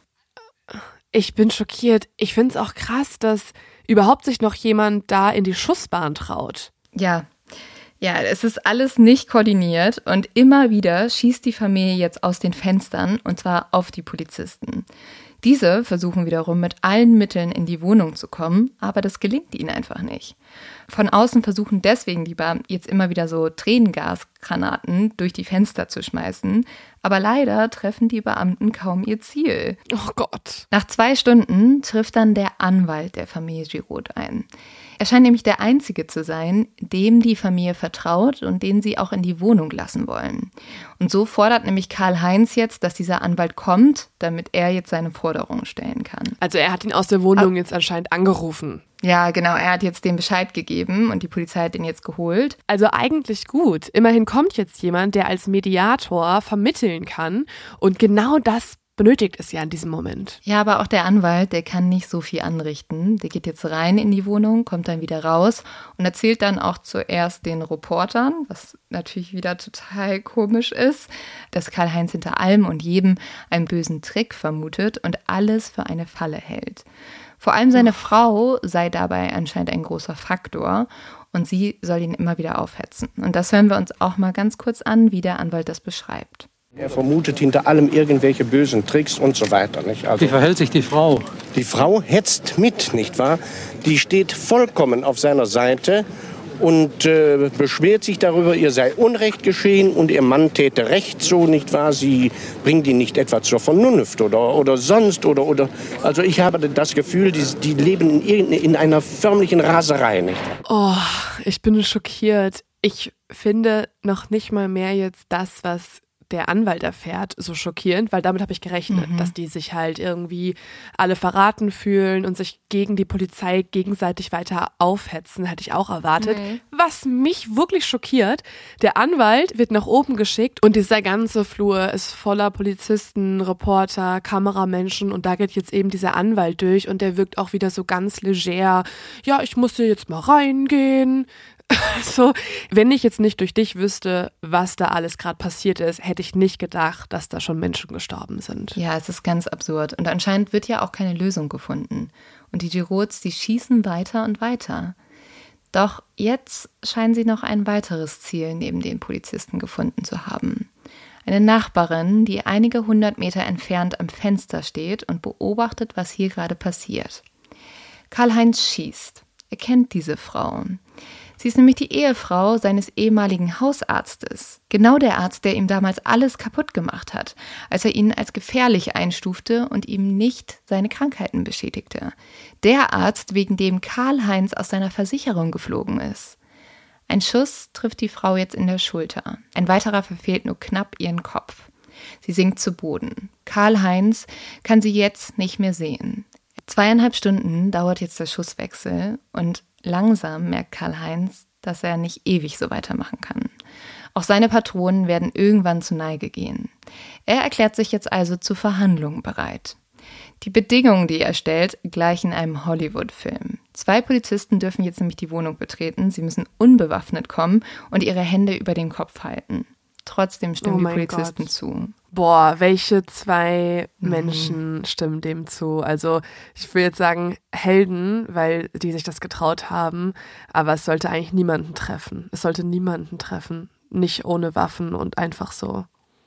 Ich bin schockiert. Ich finde es auch krass, dass überhaupt sich noch jemand da in die Schussbahn traut.
Ja, ja, es ist alles nicht koordiniert und immer wieder schießt die Familie jetzt aus den Fenstern und zwar auf die Polizisten. Diese versuchen wiederum mit allen Mitteln in die Wohnung zu kommen, aber das gelingt ihnen einfach nicht. Von außen versuchen deswegen die Beamten jetzt immer wieder so Tränengasgranaten durch die Fenster zu schmeißen, aber leider treffen die Beamten kaum ihr Ziel.
Oh Gott.
Nach zwei Stunden trifft dann der Anwalt der Familie Giraud ein. Er scheint nämlich der Einzige zu sein, dem die Familie vertraut und den sie auch in die Wohnung lassen wollen. Und so fordert nämlich Karl-Heinz jetzt, dass dieser Anwalt kommt, damit er jetzt seine Forderungen stellen kann.
Also er hat ihn aus der Wohnung jetzt anscheinend angerufen.
Ja, genau, er hat jetzt den Bescheid gegeben und die Polizei hat ihn jetzt geholt.
Also eigentlich gut. Immerhin kommt jetzt jemand, der als Mediator vermitteln kann und genau das benötigt es ja in diesem Moment.
Ja, aber auch der Anwalt, der kann nicht so viel anrichten. Der geht jetzt rein in die Wohnung, kommt dann wieder raus und erzählt dann auch zuerst den Reportern, was natürlich wieder total komisch ist, dass Karl-Heinz hinter allem und jedem einen bösen Trick vermutet und alles für eine Falle hält. Vor allem seine Frau sei dabei anscheinend ein großer Faktor und sie soll ihn immer wieder aufhetzen. Und das hören wir uns auch mal ganz kurz an, wie der Anwalt das beschreibt.
Er vermutet hinter allem irgendwelche bösen Tricks und so weiter. Nicht? Also,
wie verhält sich die Frau?
Die Frau hetzt mit, nicht wahr? Die steht vollkommen auf seiner Seite und äh, beschwert sich darüber, ihr sei Unrecht geschehen und ihr Mann täte recht so, nicht wahr? Sie bringt ihn nicht etwa zur Vernunft oder, oder sonst oder, oder. Also ich habe das Gefühl, die, die leben in, in einer förmlichen Raserei, nicht
wahr? Oh, ich bin schockiert. Ich finde noch nicht mal mehr jetzt das, was der Anwalt erfährt, so schockierend, weil damit habe ich gerechnet, mhm. dass die sich halt irgendwie alle verraten fühlen und sich gegen die Polizei gegenseitig weiter aufhetzen, hätte ich auch erwartet. Nee. Was mich wirklich schockiert, der Anwalt wird nach oben geschickt und dieser ganze Flur ist voller Polizisten, Reporter, Kameramenschen und da geht jetzt eben dieser Anwalt durch und der wirkt auch wieder so ganz leger. Ja, ich muss hier jetzt mal reingehen. Also, wenn ich jetzt nicht durch dich wüsste, was da alles gerade passiert ist, hätte ich nicht gedacht, dass da schon Menschen gestorben sind.
Ja, es ist ganz absurd. Und anscheinend wird ja auch keine Lösung gefunden. Und die Girauds, die schießen weiter und weiter. Doch jetzt scheinen sie noch ein weiteres Ziel neben den Polizisten gefunden zu haben. Eine Nachbarin, die einige hundert Meter entfernt am Fenster steht und beobachtet, was hier gerade passiert. Karl-Heinz schießt. Er kennt diese Frau. Sie ist nämlich die Ehefrau seines ehemaligen Hausarztes. Genau der Arzt, der ihm damals alles kaputt gemacht hat, als er ihn als gefährlich einstufte und ihm nicht seine Krankheiten beschädigte. Der Arzt, wegen dem Karl-Heinz aus seiner Versicherung geflogen ist. Ein Schuss trifft die Frau jetzt in der Schulter. Ein weiterer verfehlt nur knapp ihren Kopf. Sie sinkt zu Boden. Karl-Heinz kann sie jetzt nicht mehr sehen. Zweieinhalb Stunden dauert jetzt der Schusswechsel und langsam merkt Karl-Heinz, dass er nicht ewig so weitermachen kann. Auch seine Patronen werden irgendwann zu Neige gehen. Er erklärt sich jetzt also zu Verhandlungen bereit. Die Bedingungen, die er stellt, gleichen einem Hollywood-Film. Zwei Polizisten dürfen jetzt nämlich die Wohnung betreten, sie müssen unbewaffnet kommen und ihre Hände über den Kopf halten. Trotzdem stimmen
oh
die Polizisten
Gott.
zu.
Boah, welche zwei Menschen mhm. stimmen dem zu? Also ich will jetzt sagen Helden, weil die sich das getraut haben, aber es sollte eigentlich niemanden treffen. Es sollte niemanden treffen, nicht ohne Waffen und einfach so.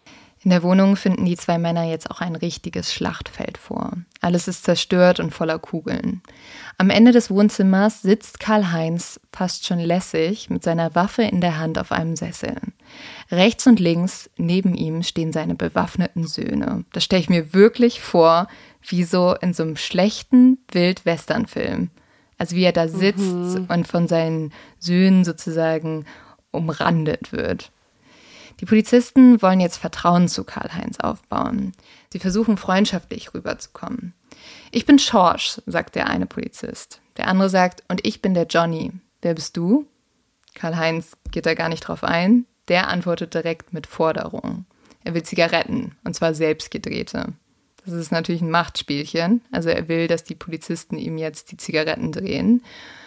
In der Wohnung finden die zwei Männer jetzt auch ein richtiges Schlachtfeld vor. Alles ist zerstört und voller Kugeln. Am Ende des Wohnzimmers sitzt Karl-Heinz fast schon lässig mit seiner Waffe in der Hand auf einem Sessel. Rechts und links neben ihm stehen seine bewaffneten Söhne. Das stelle ich mir wirklich vor, wie so in so einem schlechten Wild-Western-Film. Also wie er da sitzt mhm. und von seinen Söhnen sozusagen umrandet wird. Die Polizisten wollen jetzt Vertrauen zu Karl-Heinz aufbauen. Sie versuchen, freundschaftlich rüberzukommen. Ich bin Schorsch, sagt der eine Polizist. Der andere sagt, und ich bin der Johnny. Wer bist du? Karl-Heinz geht da gar nicht drauf ein. Der antwortet direkt mit Forderungen. Er will Zigaretten, und zwar selbstgedrehte. Das ist natürlich ein Machtspielchen. Also er will, dass die Polizisten ihm jetzt die Zigaretten drehen.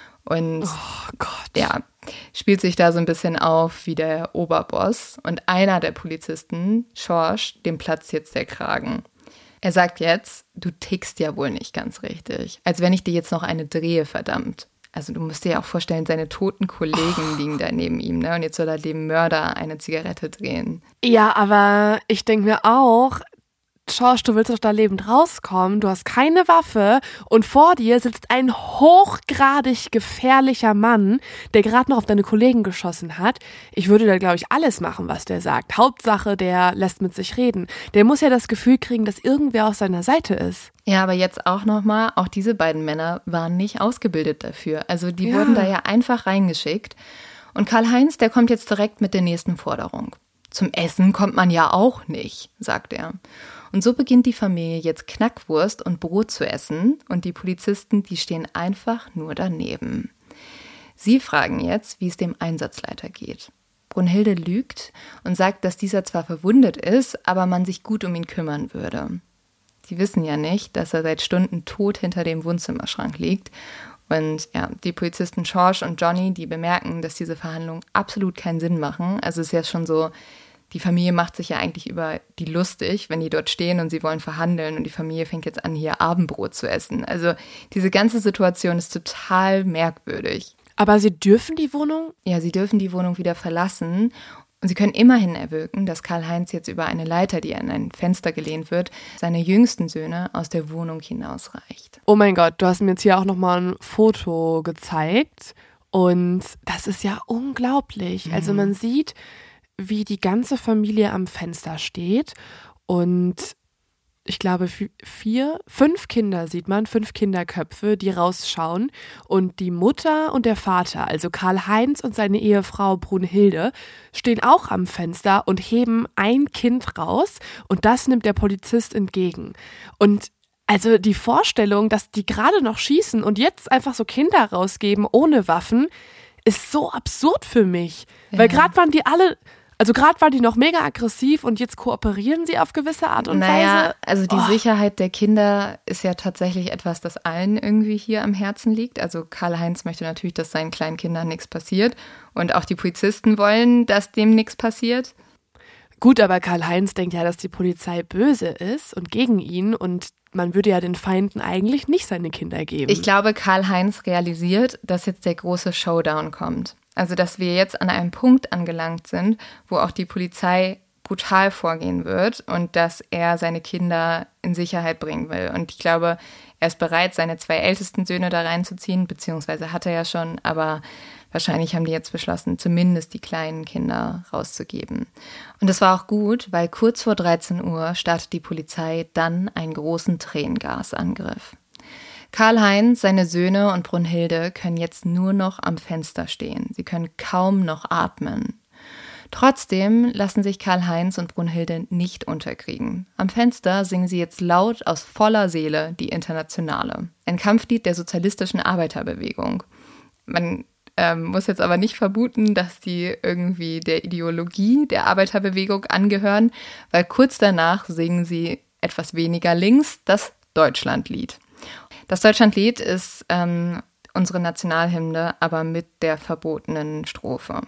Und
oh Gott.
Ja, spielt sich da so ein bisschen auf wie der Oberboss. Und einer der Polizisten, Schorsch, dem platzt jetzt der Kragen. Er sagt jetzt, du tickst ja wohl nicht ganz richtig. Als wenn ich dir jetzt noch eine drehe, verdammt. Also du musst dir ja auch vorstellen, seine toten Kollegen oh. liegen da neben ihm, ne? Und jetzt soll er dem Mörder eine Zigarette drehen.
Ja, aber ich denke mir auch, Schorsch, du willst doch da lebend rauskommen, du hast keine Waffe und vor dir sitzt ein hochgradig gefährlicher Mann, der gerade noch auf deine Kollegen geschossen hat. Ich würde da, glaube ich, alles machen, was der sagt. Hauptsache, der lässt mit sich reden. Der muss ja das Gefühl kriegen, dass irgendwer auf seiner Seite ist.
Ja, aber jetzt auch nochmal, auch diese beiden Männer waren nicht ausgebildet dafür. Also die
ja.
wurden da ja einfach reingeschickt. Und Karl-Heinz, der kommt jetzt direkt mit der nächsten Forderung. Zum Essen kommt man ja auch nicht, sagt er. Und so beginnt die Familie jetzt Knackwurst und Brot zu essen und die Polizisten, die stehen einfach nur daneben. Sie fragen jetzt, wie es dem Einsatzleiter geht. Brunhilde lügt und sagt, dass dieser zwar verwundet ist, aber man sich gut um ihn kümmern würde. Sie wissen ja nicht, dass er seit Stunden tot hinter dem Wohnzimmerschrank liegt. Und ja, die Polizisten Schorsch und Johnny, die bemerken, dass diese Verhandlungen absolut keinen Sinn machen. Also es ist ja schon so, die Familie macht sich ja eigentlich über die lustig, wenn die dort stehen und sie wollen verhandeln und die Familie fängt jetzt an, hier Abendbrot zu essen. Also diese ganze Situation ist total merkwürdig.
Aber sie dürfen die Wohnung?
Ja, sie dürfen die Wohnung wieder verlassen und sie können immerhin erwirken, dass Karl-Heinz jetzt über eine Leiter, die an ein Fenster gelehnt wird, seine jüngsten Söhne aus der Wohnung hinausreicht.
Oh mein Gott, du hast mir jetzt hier auch nochmal ein Foto gezeigt und das ist ja unglaublich. Mhm. Also man sieht, wie die ganze Familie am Fenster steht und ich glaube vier, fünf Kinder sieht man, fünf Kinderköpfe, die rausschauen und die Mutter und der Vater, also Karl-Heinz und seine Ehefrau Brunhilde, stehen auch am Fenster und heben ein Kind raus und das nimmt der Polizist entgegen. Und also die Vorstellung, dass die gerade noch schießen und jetzt einfach so Kinder rausgeben ohne Waffen, ist so absurd für mich, ja. Weil gerade waren die alle... Also gerade waren die noch mega aggressiv und jetzt kooperieren sie auf gewisse Art und
naja,
Weise.
Also die
oh.
Sicherheit der Kinder ist ja tatsächlich etwas, das allen irgendwie hier am Herzen liegt. Also Karl-Heinz möchte natürlich, dass seinen kleinen Kindern nichts passiert. Und auch die Polizisten wollen, dass dem nichts passiert.
Gut, aber Karl-Heinz denkt ja, dass die Polizei böse ist und gegen ihn und man würde ja den Feinden eigentlich nicht seine Kinder geben.
Ich glaube, Karl-Heinz realisiert, dass jetzt der große Showdown kommt. Also, dass wir jetzt an einem Punkt angelangt sind, wo auch die Polizei brutal vorgehen wird und dass er seine Kinder in Sicherheit bringen will. Und ich glaube, er ist bereit, seine zwei ältesten Söhne da reinzuziehen, beziehungsweise hat er ja schon, aber wahrscheinlich haben die jetzt beschlossen, zumindest die kleinen Kinder rauszugeben. Und das war auch gut, weil kurz vor dreizehn Uhr startet die Polizei dann einen großen Tränengasangriff. Karl-Heinz, seine Söhne und Brunhilde können jetzt nur noch am Fenster stehen. Sie können kaum noch atmen. Trotzdem lassen sich Karl-Heinz und Brunhilde nicht unterkriegen. Am Fenster singen sie jetzt laut aus voller Seele die Internationale, ein Kampflied der sozialistischen Arbeiterbewegung. Man ähm, muss jetzt aber nicht vermuten, dass die irgendwie der Ideologie der Arbeiterbewegung angehören, weil kurz danach singen sie etwas weniger links das Deutschlandlied. Das Deutschlandlied ist ähm, unsere Nationalhymne, aber mit der verbotenen Strophe.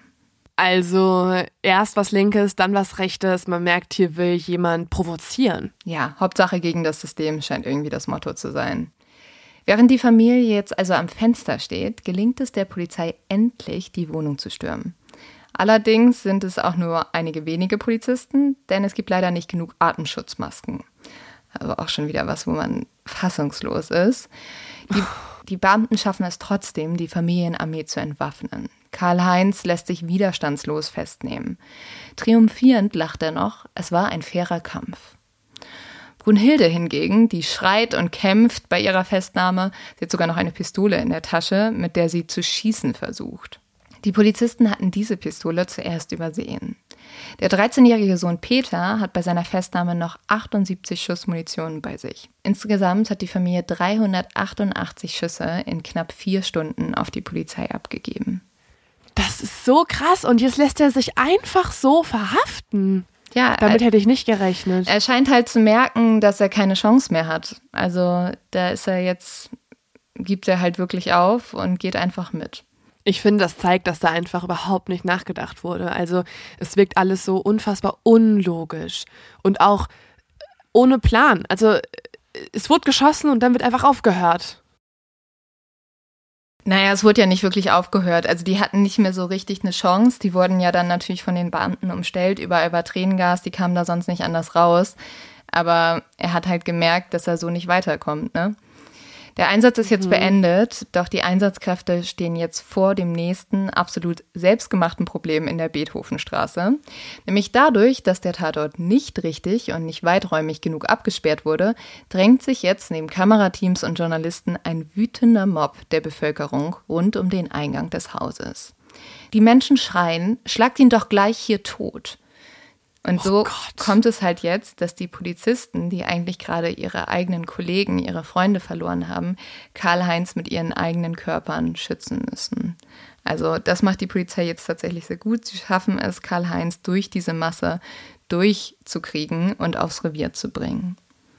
Also erst was Linkes, dann was Rechtes. Man merkt, hier will jemand provozieren.
Ja, Hauptsache gegen das System scheint irgendwie das Motto zu sein. Während die Familie jetzt also am Fenster steht, gelingt es der Polizei endlich, die Wohnung zu stürmen. Allerdings sind es auch nur einige wenige Polizisten, denn es gibt leider nicht genug Atemschutzmasken. Also auch schon wieder was, wo man fassungslos ist. Die, die Beamten schaffen es trotzdem, die Familienarmee zu entwaffnen. Karl-Heinz lässt sich widerstandslos festnehmen. Triumphierend lacht er noch, es war ein fairer Kampf. Brunhilde hingegen, die schreit und kämpft bei ihrer Festnahme, sie hat sogar noch eine Pistole in der Tasche, mit der sie zu schießen versucht. Die Polizisten hatten diese Pistole zuerst übersehen. Der dreizehnjährige Sohn Peter hat bei seiner Festnahme noch achtundsiebzig Schuss Munition bei sich. Insgesamt hat die Familie dreihundertachtundachtzig Schüsse in knapp vier Stunden auf die Polizei abgegeben.
Das ist so krass und jetzt lässt er sich einfach so verhaften.
Ja,
damit hätte ich nicht gerechnet.
Er scheint halt zu merken, dass er keine Chance mehr hat. Also da ist er jetzt, gibt er halt wirklich auf und geht einfach mit.
Ich finde, das zeigt, dass da einfach überhaupt nicht nachgedacht wurde. Also es wirkt alles so unfassbar unlogisch und auch ohne Plan. Also es wurde geschossen und dann wird einfach aufgehört.
Naja, es wurde ja nicht wirklich aufgehört. Also die hatten nicht mehr so richtig eine Chance. Die wurden ja dann natürlich von den Beamten umstellt. Überall war Tränengas, die kamen da sonst nicht anders raus. Aber er hat halt gemerkt, dass er so nicht weiterkommt, ne? Der Einsatz ist jetzt mhm. beendet, doch die Einsatzkräfte stehen jetzt vor dem nächsten absolut selbstgemachten Problem in der Beethovenstraße. Nämlich dadurch, dass der Tatort nicht richtig und nicht weiträumig genug abgesperrt wurde, drängt sich jetzt neben Kamerateams und Journalisten ein wütender Mob der Bevölkerung rund um den Eingang des Hauses. Die Menschen schreien, schlagt ihn doch gleich hier tot. Und so oh kommt es halt jetzt, dass die Polizisten, die eigentlich gerade ihre eigenen Kollegen, ihre Freunde verloren haben, Karl-Heinz mit ihren eigenen Körpern schützen müssen. Also das macht die Polizei jetzt tatsächlich sehr gut. Sie schaffen es, Karl-Heinz durch diese Masse durchzukriegen und aufs Revier zu bringen.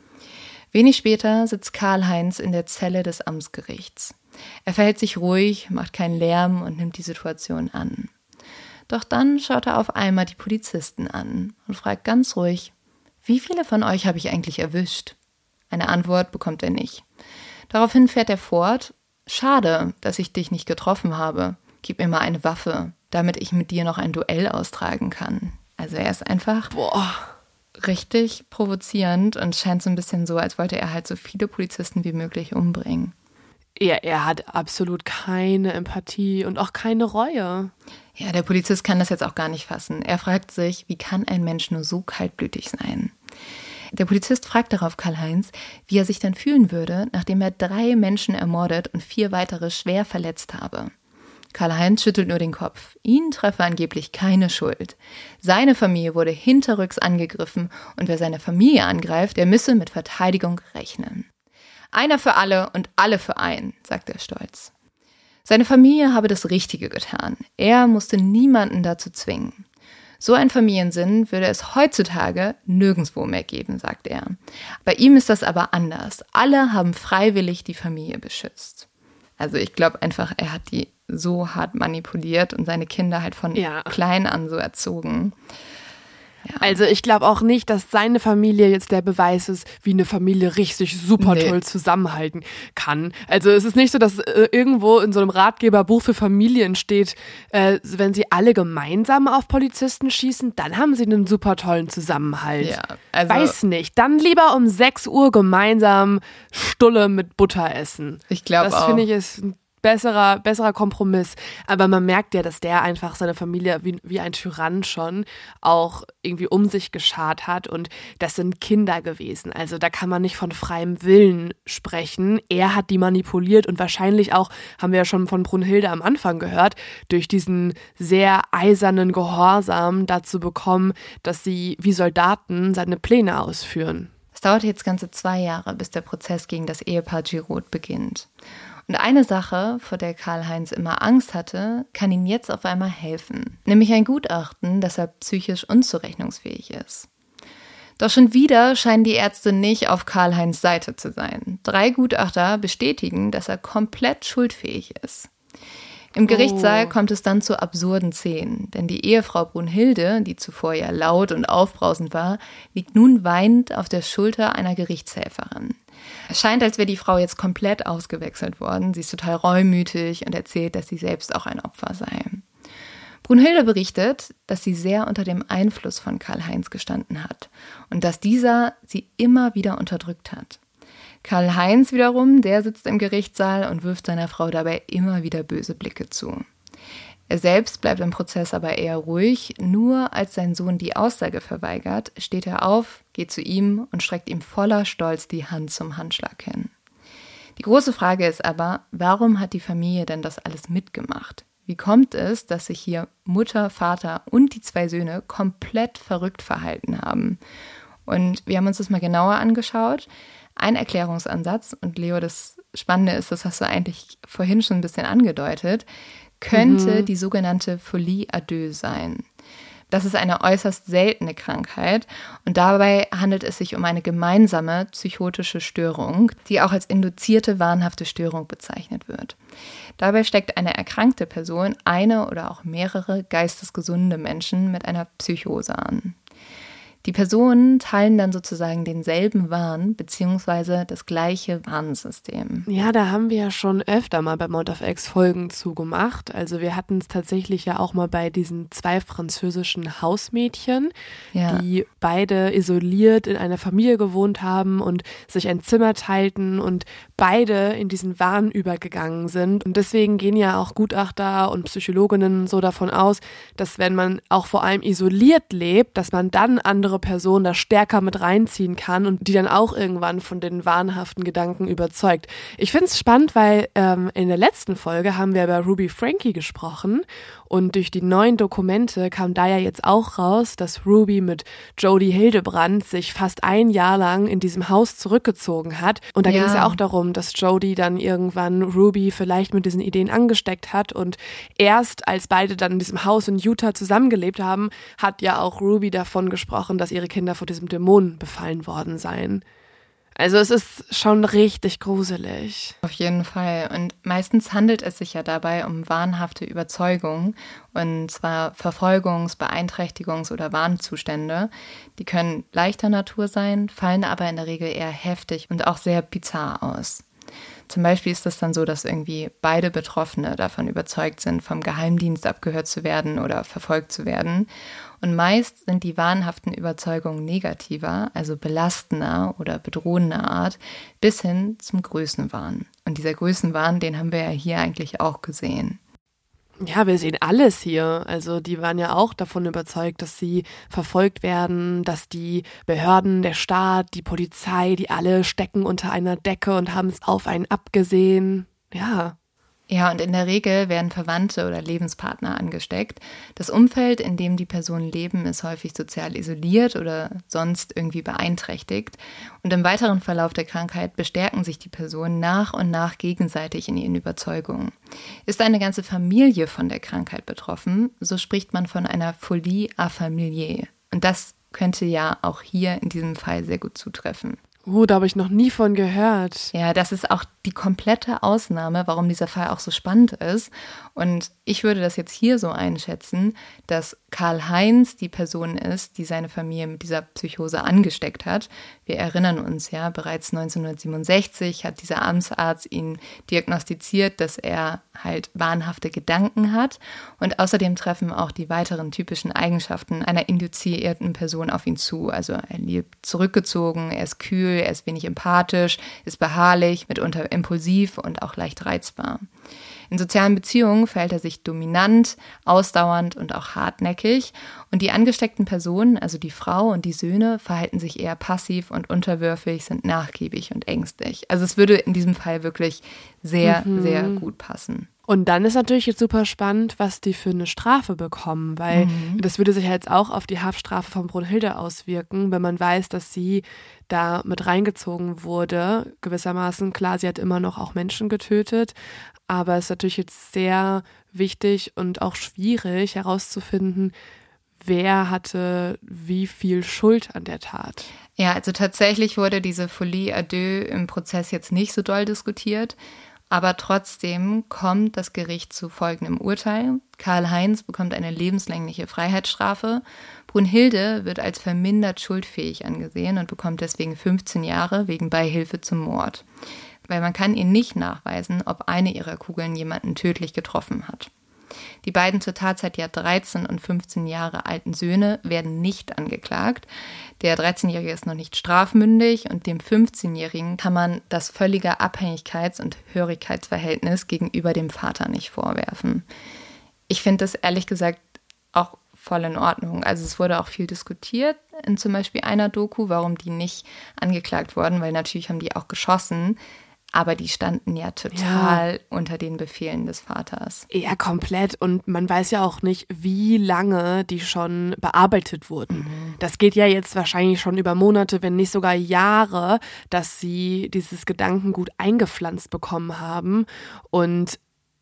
Wenig später sitzt Karl-Heinz in der Zelle des Amtsgerichts. Er verhält sich ruhig, macht keinen Lärm und nimmt die Situation an. Doch dann schaut er auf einmal die Polizisten an und fragt ganz ruhig, wie viele von euch habe ich eigentlich erwischt? Eine Antwort bekommt er nicht. Daraufhin fährt er fort, schade, dass ich dich nicht getroffen habe. Gib mir mal eine Waffe, damit ich mit dir noch ein Duell austragen kann. Also er ist einfach Boah. richtig provozierend und scheint so ein bisschen so, als wollte er halt so viele Polizisten wie möglich umbringen.
Er, er hat absolut keine Empathie und auch keine Reue.
Ja, der Polizist kann das jetzt auch gar nicht fassen. Er fragt sich, wie kann ein Mensch nur so kaltblütig sein? Der Polizist fragt darauf Karl-Heinz, wie er sich dann fühlen würde, nachdem er drei Menschen ermordet und vier weitere schwer verletzt habe. Karl-Heinz schüttelt nur den Kopf. Ihn treffe angeblich keine Schuld. Seine Familie wurde hinterrücks angegriffen und wer seine Familie angreift, der müsse mit Verteidigung rechnen. Einer für alle und alle für einen, sagt er stolz. Seine Familie habe das Richtige getan. Er musste niemanden dazu zwingen. So ein Familiensinn würde es heutzutage nirgendwo mehr geben, sagt er. Bei ihm ist das aber anders. Alle haben freiwillig die Familie beschützt. Also ich glaube einfach, er hat die so hart manipuliert und seine Kinder halt von ja. klein an so erzogen. Ja.
Also ich glaube auch nicht, dass seine Familie jetzt der Beweis ist, wie eine Familie richtig super toll nee. zusammenhalten kann. Also es ist nicht so, dass äh, irgendwo in so einem Ratgeberbuch für Familien steht, äh, wenn sie alle gemeinsam auf Polizisten schießen, dann haben sie einen super tollen Zusammenhalt.
Ja, also
weiß nicht. Dann lieber um sechs Uhr gemeinsam Stulle mit Butter essen.
Ich glaube auch.
Das finde ich ist ein Besserer, besserer Kompromiss. Aber man merkt ja, dass der einfach seine Familie wie, wie ein Tyrann schon auch irgendwie um sich geschart hat. Und das sind Kinder gewesen. Also da kann man nicht von freiem Willen sprechen. Er hat die manipuliert und wahrscheinlich auch, haben wir ja schon von Brunhilde am Anfang gehört, durch diesen sehr eisernen Gehorsam dazu bekommen, dass sie wie Soldaten seine Pläne ausführen.
Es dauert jetzt ganze zwei Jahre, bis der Prozess gegen das Ehepaar Giraud beginnt. Und eine Sache, vor der Karl-Heinz immer Angst hatte, kann ihm jetzt auf einmal helfen. Nämlich ein Gutachten, dass er psychisch unzurechnungsfähig ist. Doch schon wieder scheinen die Ärzte nicht auf Karl-Heinz' Seite zu sein. Drei Gutachter bestätigen, dass er komplett schuldfähig ist. Im Gerichtssaal oh. kommt es dann zu absurden Szenen, denn die Ehefrau Brunhilde, die zuvor ja laut und aufbrausend war, liegt nun weinend auf der Schulter einer Gerichtshelferin. Es scheint, als wäre die Frau jetzt komplett ausgewechselt worden. Sie ist total reumütig und erzählt, dass sie selbst auch ein Opfer sei. Brunhilde berichtet, dass sie sehr unter dem Einfluss von Karl-Heinz gestanden hat und dass dieser sie immer wieder unterdrückt hat. Karl-Heinz wiederum, der sitzt im Gerichtssaal und wirft seiner Frau dabei immer wieder böse Blicke zu. Er selbst bleibt im Prozess aber eher ruhig, nur als sein Sohn die Aussage verweigert, steht er auf, geht zu ihm und streckt ihm voller Stolz die Hand zum Handschlag hin. Die große Frage ist aber, warum hat die Familie denn das alles mitgemacht? Wie kommt es, dass sich hier Mutter, Vater und die zwei Söhne komplett verrückt verhalten haben? Und wir haben uns das mal genauer angeschaut. Ein Erklärungsansatz, und Leo, das Spannende ist, das hast du eigentlich vorhin schon ein bisschen angedeutet, könnte mhm. die sogenannte Folie à deux sein. Das ist eine äußerst seltene Krankheit und dabei handelt es sich um eine gemeinsame psychotische Störung, die auch als induzierte wahnhafte Störung bezeichnet wird. Dabei steckt eine erkrankte Person eine oder auch mehrere geistesgesunde Menschen mit einer Psychose an. Die Personen teilen dann sozusagen denselben Wahn bzw. das gleiche Warnsystem.
Ja, da haben wir ja schon öfter mal bei Mount of X Folgen zugemacht. Also wir hatten es tatsächlich ja auch mal bei diesen zwei französischen Hausmädchen, ja. die beide isoliert in einer Familie gewohnt haben und sich ein Zimmer teilten und beide in diesen Wahn übergegangen sind. Und deswegen gehen ja auch Gutachter und Psychologinnen so davon aus, dass wenn man auch vor allem isoliert lebt, dass man dann andere Person da stärker mit reinziehen kann und die dann auch irgendwann von den wahnhaften Gedanken überzeugt. Ich finde es spannend, weil ähm, in der letzten Folge haben wir über Ruby Franke gesprochen und durch die neuen Dokumente kam da ja jetzt auch raus, dass Ruby mit Jody Hildebrandt sich fast ein Jahr lang in diesem Haus zurückgezogen hat. Und da ja. ging es ja auch darum, dass Jody dann irgendwann Ruby vielleicht mit diesen Ideen angesteckt hat und erst als beide dann in diesem Haus in Utah zusammengelebt haben, hat ja auch Ruby davon gesprochen, dass ihre Kinder vor diesem Dämonen befallen worden seien. Also es ist schon richtig gruselig.
Auf jeden Fall. Und meistens handelt es sich ja dabei um wahnhafte Überzeugungen, und zwar Verfolgungs-, Beeinträchtigungs- oder Warnzustände. Die können leichter Natur sein, fallen aber in der Regel eher heftig und auch sehr bizarr aus. Zum Beispiel ist es dann so, dass irgendwie beide Betroffene davon überzeugt sind, vom Geheimdienst abgehört zu werden oder verfolgt zu werden. Und meist sind die wahnhaften Überzeugungen negativer, also belastender oder bedrohender Art, bis hin zum Größenwahn. Und dieser Größenwahn, den haben wir ja hier eigentlich auch gesehen.
Ja, wir sehen alles hier. Also die waren ja auch davon überzeugt, dass sie verfolgt werden, dass die Behörden, der Staat, die Polizei, die alle stecken unter einer Decke und haben es auf einen abgesehen. Ja.
Ja, und in der Regel werden Verwandte oder Lebenspartner angesteckt. Das Umfeld, in dem die Personen leben, ist häufig sozial isoliert oder sonst irgendwie beeinträchtigt. Und im weiteren Verlauf der Krankheit bestärken sich die Personen nach und nach gegenseitig in ihren Überzeugungen. Ist eine ganze Familie von der Krankheit betroffen, so spricht man von einer Folie à familie. Und das könnte ja auch hier in diesem Fall sehr gut zutreffen.
Oh, da habe ich noch nie von gehört.
Ja, das ist auch die komplette Ausnahme, warum dieser Fall auch so spannend ist. Und ich würde das jetzt hier so einschätzen, dass Karl-Heinz die Person ist, die seine Familie mit dieser Psychose angesteckt hat. Wir erinnern uns ja, bereits neunzehnhundertsiebenundsechzig hat dieser Amtsarzt ihn diagnostiziert, dass er halt wahnhafte Gedanken hat. Und außerdem treffen auch die weiteren typischen Eigenschaften einer induzierten Person auf ihn zu. Also er lebt zurückgezogen, er ist kühl, er ist wenig empathisch, ist beharrlich, mitunter impulsiv und auch leicht reizbar. In sozialen Beziehungen verhält er sich dominant, ausdauernd und auch hartnäckig. Und die angesteckten Personen, also die Frau und die Söhne, verhalten sich eher passiv und unterwürfig, sind nachgiebig und ängstlich. Also es würde in diesem Fall wirklich sehr, mhm. sehr gut passen.
Und dann ist natürlich jetzt super spannend, was die für eine Strafe bekommen, weil mhm. das würde sich ja jetzt auch auf die Haftstrafe von Brunhilde auswirken, wenn man weiß, dass sie da mit reingezogen wurde. Gewissermaßen, klar, sie hat immer noch auch Menschen getötet, aber es ist natürlich jetzt sehr wichtig und auch schwierig herauszufinden, wer hatte wie viel Schuld an der Tat.
Ja, also tatsächlich wurde diese Folie à deux im Prozess jetzt nicht so doll diskutiert. Aber trotzdem kommt das Gericht zu folgendem Urteil. Karl-Heinz bekommt eine lebenslängliche Freiheitsstrafe. Brunhilde wird als vermindert schuldfähig angesehen und bekommt deswegen fünfzehn Jahre wegen Beihilfe zum Mord. Weil man kann ihr nicht nachweisen, ob eine ihrer Kugeln jemanden tödlich getroffen hat. Die beiden zur Tatzeit ja dreizehn und fünfzehn Jahre alten Söhne werden nicht angeklagt. Der dreizehnjährige ist noch nicht strafmündig und dem fünfzehnjährigen kann man das völlige Abhängigkeits- und Hörigkeitsverhältnis gegenüber dem Vater nicht vorwerfen. Ich finde das ehrlich gesagt auch voll in Ordnung. Also es wurde auch viel diskutiert in zum Beispiel einer Doku, warum die nicht angeklagt wurden, weil natürlich haben die auch geschossen, aber die standen ja total ja. unter den Befehlen des Vaters.
Ja, komplett. Und man weiß ja auch nicht, wie lange die schon bearbeitet wurden. Mhm. Das geht ja jetzt wahrscheinlich schon über Monate, wenn nicht sogar Jahre, dass sie dieses Gedankengut eingepflanzt bekommen haben. Und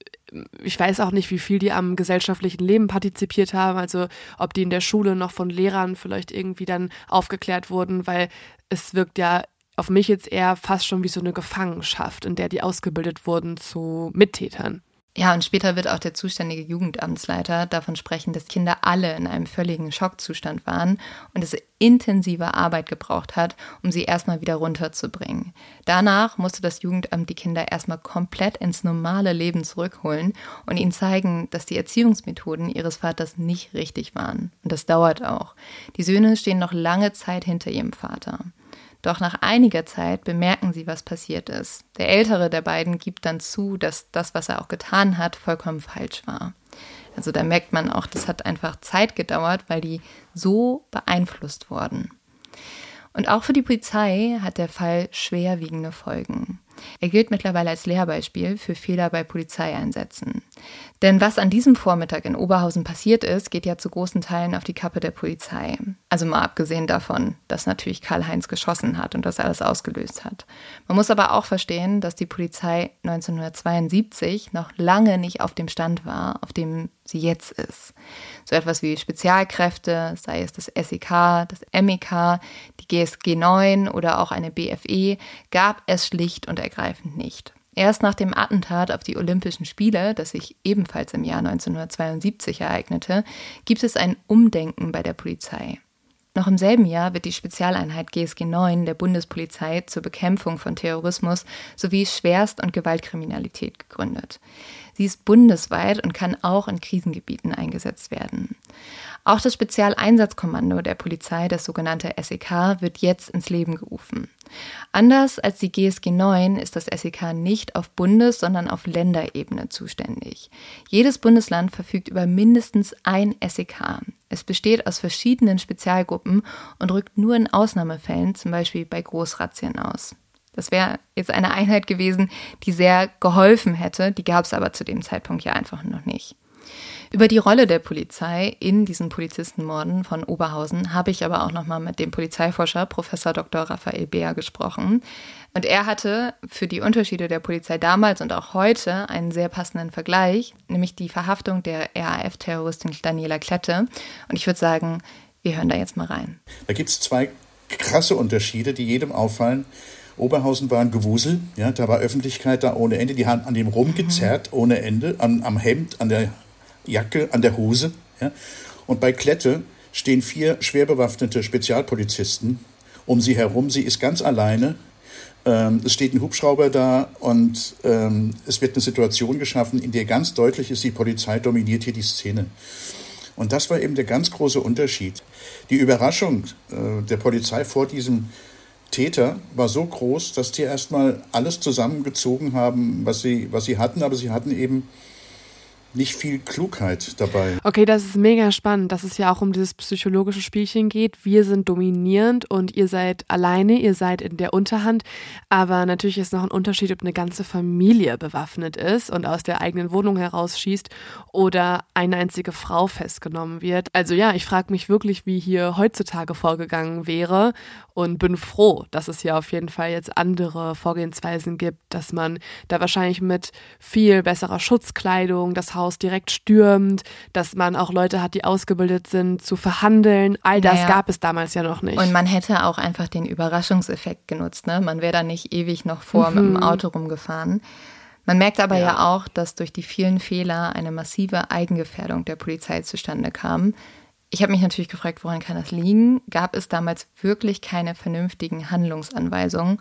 ich weiß auch nicht, wie viel die am gesellschaftlichen Leben partizipiert haben, also ob die in der Schule noch von Lehrern vielleicht irgendwie dann aufgeklärt wurden, weil es wirkt ja auf mich jetzt eher fast schon wie so eine Gefangenschaft, in der die ausgebildet wurden zu Mittätern.
Ja, und später wird auch der zuständige Jugendamtsleiter davon sprechen, dass Kinder alle in einem völligen Schockzustand waren und es intensive Arbeit gebraucht hat, um sie erstmal wieder runterzubringen. Danach musste das Jugendamt die Kinder erstmal komplett ins normale Leben zurückholen und ihnen zeigen, dass die Erziehungsmethoden ihres Vaters nicht richtig waren. Und das dauert auch. Die Söhne stehen noch lange Zeit hinter ihrem Vater. Doch nach einiger Zeit bemerken sie, was passiert ist. Der ältere der beiden gibt dann zu, dass das, was er auch getan hat, vollkommen falsch war. Also da merkt man auch, das hat einfach Zeit gedauert, weil die so beeinflusst wurden. Und auch für die Polizei hat der Fall schwerwiegende Folgen. Er gilt mittlerweile als Lehrbeispiel für Fehler bei Polizeieinsätzen. Denn was an diesem Vormittag in Oberhausen passiert ist, geht ja zu großen Teilen auf die Kappe der Polizei. Also mal abgesehen davon, dass natürlich Karl-Heinz geschossen hat und das alles ausgelöst hat. Man muss aber auch verstehen, dass die Polizei neunzehnhundertzweiundsiebzig noch lange nicht auf dem Stand war, auf dem sie jetzt ist. So etwas wie Spezialkräfte, sei es das S E K, das M E K, die G S G neun oder auch eine B F E, gab es schlicht und ergreifend nicht. Erst nach dem Attentat auf die Olympischen Spiele, das sich ebenfalls im Jahr neunzehnhundertzweiundsiebzig ereignete, gibt es ein Umdenken bei der Polizei. Noch im selben Jahr wird die Spezialeinheit G S G neun der Bundespolizei zur Bekämpfung von Terrorismus sowie Schwerst- und Gewaltkriminalität gegründet. Sie ist bundesweit und kann auch in Krisengebieten eingesetzt werden. Auch das Spezialeinsatzkommando der Polizei, das sogenannte S E K, wird jetzt ins Leben gerufen. Anders als die G S G neun ist das S E K nicht auf Bundes-, sondern auf Länderebene zuständig. Jedes Bundesland verfügt über mindestens ein S E K. Es besteht aus verschiedenen Spezialgruppen und rückt nur in Ausnahmefällen, zum Beispiel bei Großrazzien, aus. Das wäre jetzt eine Einheit gewesen, die sehr geholfen hätte, die gab es aber zu dem Zeitpunkt ja einfach noch nicht. Über die Rolle der Polizei in diesen Polizistenmorden von Oberhausen habe ich aber auch nochmal mit dem Polizeiforscher Professor Doktor Raphael Beer gesprochen. Und er hatte für die Unterschiede der Polizei damals und auch heute einen sehr passenden Vergleich, nämlich die Verhaftung der R A F-Terroristin Daniela Klette. Und ich würde sagen, wir hören da jetzt mal rein.
Da gibt es zwei krasse Unterschiede, die jedem auffallen. Oberhausen war ein Gewusel, ja, da war Öffentlichkeit da ohne Ende, die haben an dem rumgezerrt mhm. ohne Ende, an, am Hemd, an der Jacke, an der Hose. Ja. Und bei Klette stehen vier schwer bewaffnete Spezialpolizisten um sie herum. Sie ist ganz alleine. Ähm, es steht ein Hubschrauber da und ähm, es wird eine Situation geschaffen, in der ganz deutlich ist, die Polizei dominiert hier die Szene. Und das war eben der ganz große Unterschied. Die Überraschung äh, der Polizei vor diesem Täter war so groß, dass die erstmal alles zusammengezogen haben, was sie, was sie hatten, aber sie hatten eben nicht viel Klugheit dabei.
Okay, das ist mega spannend, dass es ja auch um dieses psychologische Spielchen geht. Wir sind dominierend und ihr seid alleine, ihr seid in der Unterhand. Aber natürlich ist noch ein Unterschied, ob eine ganze Familie bewaffnet ist und aus der eigenen Wohnung herausschießt oder eine einzige Frau festgenommen wird. Also ja, ich frage mich wirklich, wie hier heutzutage vorgegangen wäre und bin froh, dass es hier auf jeden Fall jetzt andere Vorgehensweisen gibt, dass man da wahrscheinlich mit viel besserer Schutzkleidung das Haus direkt stürmt, dass man auch Leute hat, die ausgebildet sind, zu verhandeln. All das naja. gab es damals ja noch nicht.
Und man hätte auch einfach den Überraschungseffekt genutzt. Ne? Man wäre da nicht ewig noch vor mhm. mit dem Auto rumgefahren. Man merkt aber ja. ja auch, dass durch die vielen Fehler eine massive Eigengefährdung der Polizei zustande kam. Ich habe mich natürlich gefragt, woran kann das liegen? Gab es damals wirklich keine vernünftigen Handlungsanweisungen?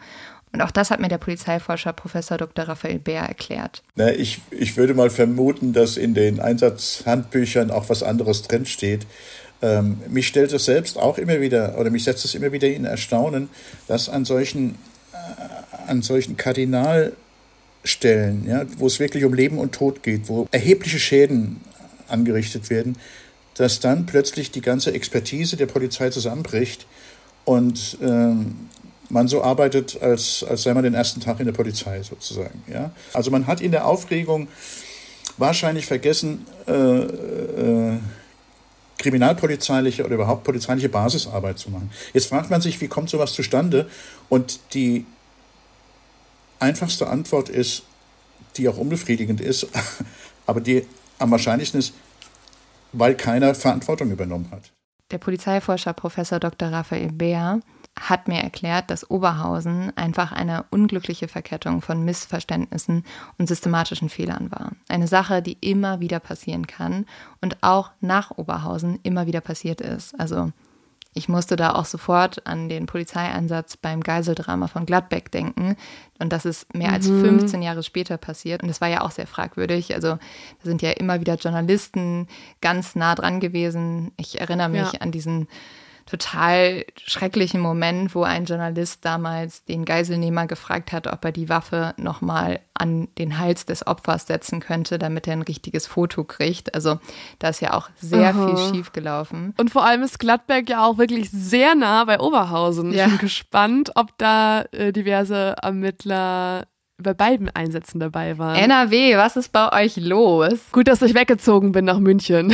Und auch das hat mir der Polizeiforscher Professor Doktor Raphael Beer erklärt.
Na, ich, ich würde mal vermuten, dass in den Einsatzhandbüchern auch was anderes drinsteht. Ähm, mich stellt es selbst auch immer wieder, oder mich setzt es immer wieder in Erstaunen, dass an solchen, äh, an solchen Kardinalstellen, ja, wo es wirklich um Leben und Tod geht, wo erhebliche Schäden angerichtet werden, dass dann plötzlich die ganze Expertise der Polizei zusammenbricht und ähm, man so arbeitet, als, als sei man den ersten Tag in der Polizei sozusagen. Ja? Also man hat in der Aufregung wahrscheinlich vergessen, äh, äh, kriminalpolizeiliche oder überhaupt polizeiliche Basisarbeit zu machen. Jetzt fragt man sich, wie kommt sowas zustande? Und die einfachste Antwort ist, die auch unbefriedigend ist, aber die am wahrscheinlichsten ist, weil keiner Verantwortung übernommen hat.
Der Polizeiforscher Professor Doktor Raphael Beer hat mir erklärt, dass Oberhausen einfach eine unglückliche Verkettung von Missverständnissen und systematischen Fehlern war. Eine Sache, die immer wieder passieren kann und auch nach Oberhausen immer wieder passiert ist. Also ich musste da auch sofort an den Polizeieinsatz beim Geiseldrama von Gladbeck denken. Und das ist mehr als mhm. fünfzehn Jahre später passiert. Und das war ja auch sehr fragwürdig. Also da sind ja immer wieder Journalisten ganz nah dran gewesen. Ich erinnere mich ja. an diesen total schrecklichen Moment, wo ein Journalist damals den Geiselnehmer gefragt hat, ob er die Waffe nochmal an den Hals des Opfers setzen könnte, damit er ein richtiges Foto kriegt. Also da ist ja auch sehr Aha. viel schief gelaufen.
Und vor allem ist Gladbeck ja auch wirklich sehr nah bei Oberhausen. Ja. Ich bin gespannt, ob da äh, diverse Ermittler bei beiden Einsätzen dabei waren.
N R W, was ist bei euch los?
Gut, dass ich weggezogen bin nach München.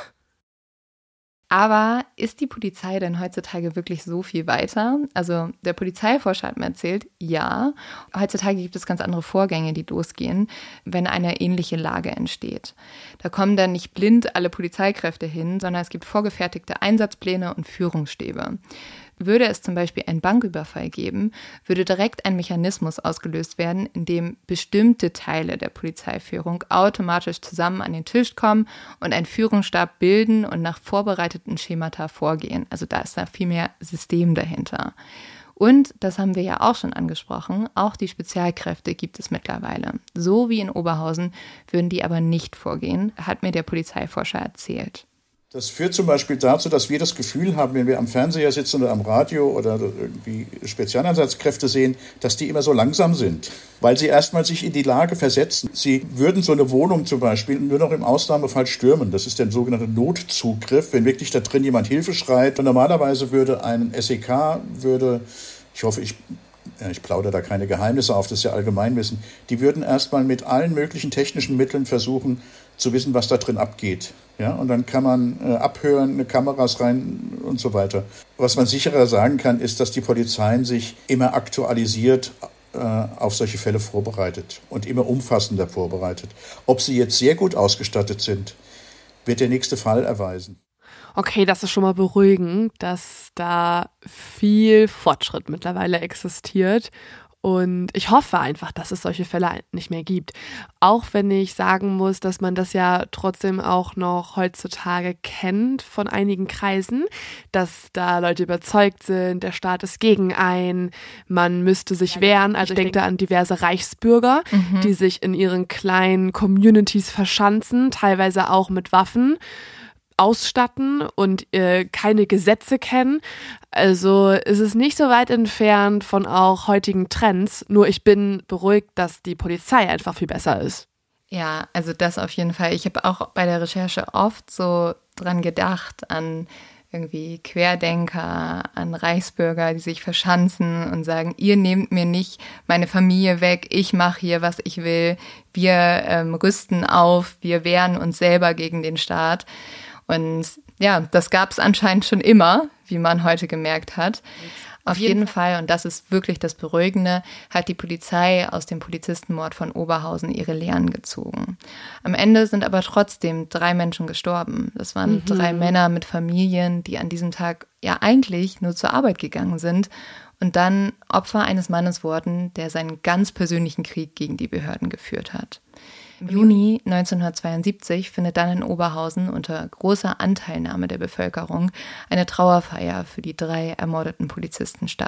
Aber ist die Polizei denn heutzutage wirklich so viel weiter? Also der Polizeiforscher hat mir erzählt, ja. Heutzutage gibt es ganz andere Vorgänge, die losgehen, wenn eine ähnliche Lage entsteht. Da kommen dann nicht blind alle Polizeikräfte hin, sondern es gibt vorgefertigte Einsatzpläne und Führungsstäbe. Würde es zum Beispiel einen Banküberfall geben, würde direkt ein Mechanismus ausgelöst werden, in dem bestimmte Teile der Polizeiführung automatisch zusammen an den Tisch kommen und einen Führungsstab bilden und nach vorbereiteten Schemata vorgehen. Also da ist da viel mehr System dahinter. Und, das haben wir ja auch schon angesprochen, auch die Spezialkräfte gibt es mittlerweile. So wie in Oberhausen würden die aber nicht vorgehen, hat mir der Polizeiforscher erzählt.
Das führt zum Beispiel dazu, dass wir das Gefühl haben, wenn wir am Fernseher sitzen oder am Radio oder irgendwie Spezialeinsatzkräfte sehen, dass die immer so langsam sind, weil sie erstmal sich in die Lage versetzen. Sie würden so eine Wohnung zum Beispiel nur noch im Ausnahmefall stürmen. Das ist der sogenannte Notzugriff, wenn wirklich da drin jemand Hilfe schreit. Und normalerweise würde ein S E K, würde, ich hoffe, ich ich plaudere da keine Geheimnisse auf, das ist ja Allgemeinwissen, die würden erstmal mit allen möglichen technischen Mitteln versuchen zu wissen, was da drin abgeht. Ja, und dann kann man äh, abhören, eine Kameras rein und so weiter. Was man sicherer sagen kann, ist, dass die Polizei sich immer aktualisiert äh, auf solche Fälle vorbereitet und immer umfassender vorbereitet. Ob sie jetzt sehr gut ausgestattet sind, wird der nächste Fall erweisen.
Okay, das ist schon mal beruhigend, dass da viel Fortschritt mittlerweile existiert. Und ich hoffe einfach, dass es solche Fälle nicht mehr gibt. Auch wenn ich sagen muss, dass man das ja trotzdem auch noch heutzutage kennt von einigen Kreisen, dass da Leute überzeugt sind, der Staat ist gegen einen, man müsste sich wehren. Also ich denke da an diverse Reichsbürger, mhm. die sich in ihren kleinen Communities verschanzen, teilweise auch mit Waffen ausstatten und äh, keine Gesetze kennen. Also ist es nicht so weit entfernt von auch heutigen Trends. Nur ich bin beruhigt, dass die Polizei einfach viel besser ist.
Ja, also das auf jeden Fall. Ich habe auch bei der Recherche oft so dran gedacht, an irgendwie Querdenker, an Reichsbürger, die sich verschanzen und sagen, ihr nehmt mir nicht meine Familie weg, ich mache hier, was ich will. Wir ähm, rüsten auf, wir wehren uns selber gegen den Staat. Und ja, das gab es anscheinend schon immer, wie man heute gemerkt hat. Auf jeden Fall, und das ist wirklich das Beruhigende, hat die Polizei aus dem Polizistenmord von Oberhausen ihre Lehren gezogen. Am Ende sind aber trotzdem drei Menschen gestorben. Das waren mhm. drei Männer mit Familien, die an diesem Tag ja eigentlich nur zur Arbeit gegangen sind und dann Opfer eines Mannes wurden, der seinen ganz persönlichen Krieg gegen die Behörden geführt hat. Im Juni neunzehnhundertzweiundsiebzig findet dann in Oberhausen unter großer Anteilnahme der Bevölkerung eine Trauerfeier für die drei ermordeten Polizisten statt.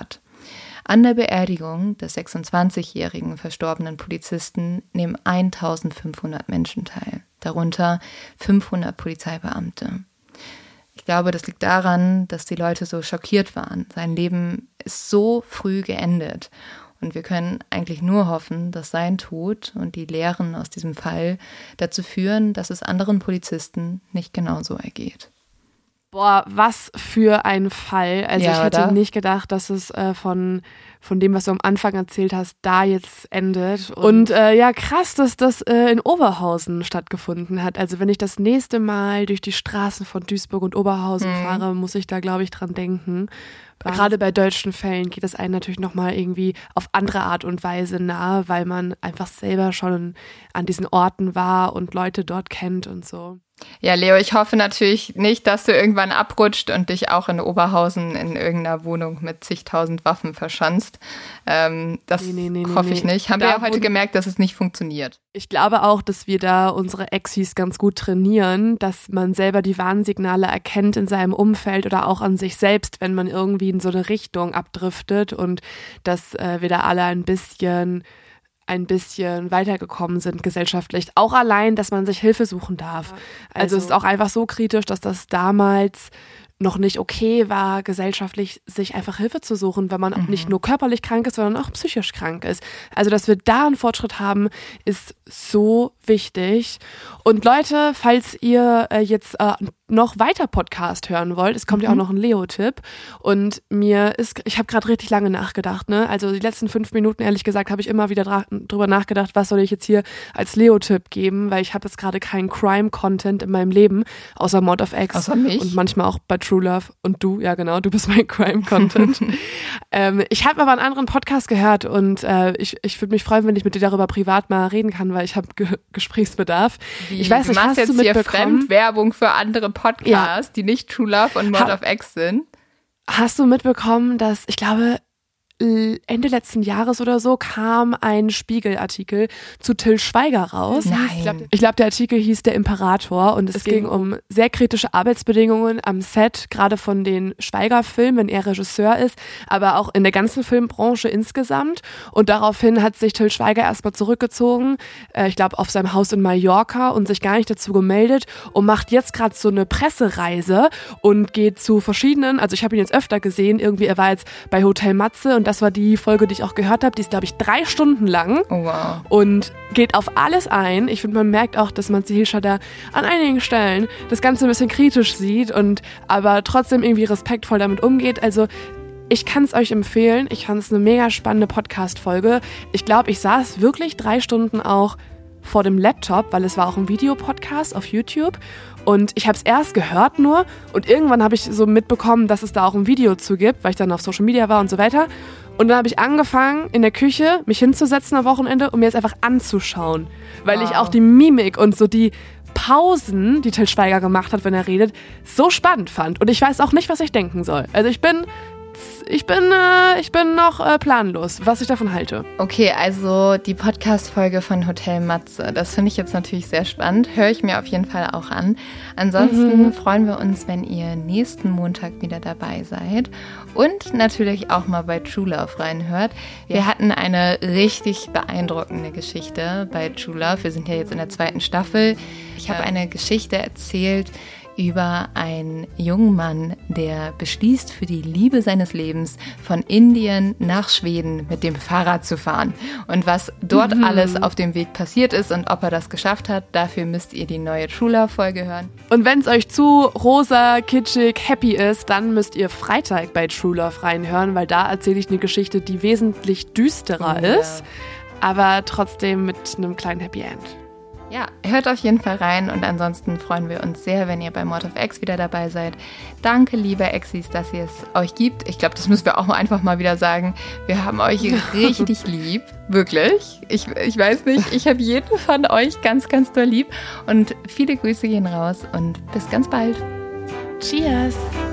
An der Beerdigung des sechsundzwanzigjährigen verstorbenen Polizisten nehmen eintausendfünfhundert Menschen teil, darunter fünfhundert Polizeibeamte. Ich glaube, das liegt daran, dass die Leute so schockiert waren. Sein Leben ist so früh geendet. Und wir können eigentlich nur hoffen, dass sein Tod und die Lehren aus diesem Fall dazu führen, dass es anderen Polizisten nicht genauso ergeht.
Boah, was für ein Fall. Also
ja,
ich hätte
oder?
nicht gedacht, dass es äh, von, von dem, was du am Anfang erzählt hast, da jetzt endet. Und äh, ja, krass, dass das äh, in Oberhausen stattgefunden hat. Also wenn ich das nächste Mal durch die Straßen von Duisburg und Oberhausen mhm. fahre, muss ich da, glaube ich, dran denken. Gerade bei deutschen Fällen geht es einem natürlich nochmal irgendwie auf andere Art und Weise nahe, weil man einfach selber schon an diesen Orten war und Leute dort kennt und so.
Ja, Leo, ich hoffe natürlich nicht, dass du irgendwann abrutscht und dich auch in Oberhausen in irgendeiner Wohnung mit zigtausend Waffen verschanzt. Ähm, das nee, nee, nee, hoffe ich
nee.
nicht. Haben da wir ja heute gemerkt, dass es nicht funktioniert.
Ich glaube auch, dass wir da unsere Exis ganz gut trainieren, dass man selber die Warnsignale erkennt in seinem Umfeld oder auch an sich selbst, wenn man irgendwie in so eine Richtung abdriftet und dass äh, wir da alle ein bisschen... ein bisschen weitergekommen sind gesellschaftlich. Auch allein, dass man sich Hilfe suchen darf. Also, also es ist auch einfach so kritisch, dass das damals noch nicht okay war, gesellschaftlich sich einfach Hilfe zu suchen, wenn man mhm. nicht nur körperlich krank ist, sondern auch psychisch krank ist. Also, dass wir da einen Fortschritt haben, ist so wichtig. Und Leute, falls ihr äh, jetzt äh, noch weiter Podcast hören wollt, es kommt mhm. ja auch noch ein Leo-Tipp und mir ist, ich habe gerade richtig lange nachgedacht, ne? Also die letzten fünf Minuten, ehrlich gesagt, habe ich immer wieder dra- drüber nachgedacht, was soll ich jetzt hier als Leo-Tipp geben, weil ich habe jetzt gerade keinen Crime-Content in meinem Leben, außer Mord of X
außer mich.
Und manchmal auch bei True Love und du, ja genau, du bist mein Crime-Content. ähm, ich habe aber einen anderen Podcast gehört und äh, ich, ich würde mich freuen, wenn ich mit dir darüber privat mal reden kann, weil ich habe Ge- Gesprächsbedarf.
Wie,
ich weiß
du
nicht,
machst
hast
jetzt
du
hier
mitbekommen?
Fremdwerbung für andere Podcasts,
ja.
die nicht True Love und Mord
ha-
of X sind.
Hast du mitbekommen, dass, ich glaube, Ende letzten Jahres oder so kam ein Spiegelartikel zu Till Schweiger raus.
Nein.
Ich glaube, glaub, der Artikel hieß Der Imperator und es, es ging um sehr kritische Arbeitsbedingungen am Set, gerade von den Schweiger-Filmen, wenn er Regisseur ist, aber auch in der ganzen Filmbranche insgesamt. Und daraufhin hat sich Till Schweiger erstmal zurückgezogen, äh, ich glaube auf seinem Haus in Mallorca und sich gar nicht dazu gemeldet und macht jetzt gerade so eine Pressereise und geht zu verschiedenen, also ich habe ihn jetzt öfter gesehen, irgendwie er war jetzt bei Hotel Matze und das war die Folge, die ich auch gehört habe. Die ist, glaube ich, drei Stunden lang
oh, wow.
und geht auf alles ein. Ich finde, man merkt auch, dass Matze Hilscher da an einigen Stellen das Ganze ein bisschen kritisch sieht und aber trotzdem irgendwie respektvoll damit umgeht. Also ich kann es euch empfehlen. Ich fand es eine mega spannende Podcast-Folge. Ich glaube, ich saß wirklich drei Stunden auch vor dem Laptop, weil es war auch ein Videopodcast auf YouTube. Und ich habe es erst gehört nur und irgendwann habe ich so mitbekommen, dass es da auch ein Video zu gibt, weil ich dann auf Social Media war und so weiter. Und dann habe ich angefangen, in der Küche mich hinzusetzen am Wochenende, um mir das einfach anzuschauen. Weil wow. ich auch die Mimik und so die Pausen, die Till Schweiger gemacht hat, wenn er redet, so spannend fand. Und ich weiß auch nicht, was ich denken soll. Also ich bin... Ich bin, äh, ich bin noch äh, planlos, was ich davon halte.
Okay, also die Podcast-Folge von Hotel Matze, das finde ich jetzt natürlich sehr spannend. Höre ich mir auf jeden Fall auch an. Ansonsten mhm. freuen wir uns, wenn ihr nächsten Montag wieder dabei seid und natürlich auch mal bei True Love reinhört. Wir ja. hatten eine richtig beeindruckende Geschichte bei True Love. Wir sind ja jetzt in der zweiten Staffel. Ich habe ja. eine Geschichte erzählt über einen jungen Mann, der beschließt, für die Liebe seines Lebens von Indien nach Schweden mit dem Fahrrad zu fahren. Und was dort mhm. alles auf dem Weg passiert ist und ob er das geschafft hat, dafür müsst ihr die neue True Love Folge hören.
Und wenn es euch zu rosa, kitschig, happy ist, dann müsst ihr Freitag bei True Love reinhören, weil da erzähle ich eine Geschichte, die wesentlich düsterer ja. ist, aber trotzdem mit einem kleinen Happy End.
Ja, hört auf jeden Fall rein und ansonsten freuen wir uns sehr, wenn ihr bei Mord of X wieder dabei seid. Danke, liebe Exis, dass ihr es euch gibt. Ich glaube, das müssen wir auch einfach mal wieder sagen. Wir haben euch richtig lieb, wirklich. Ich, ich weiß nicht, ich habe jeden von euch ganz, ganz doll lieb und viele Grüße gehen raus und bis ganz bald.
Cheers!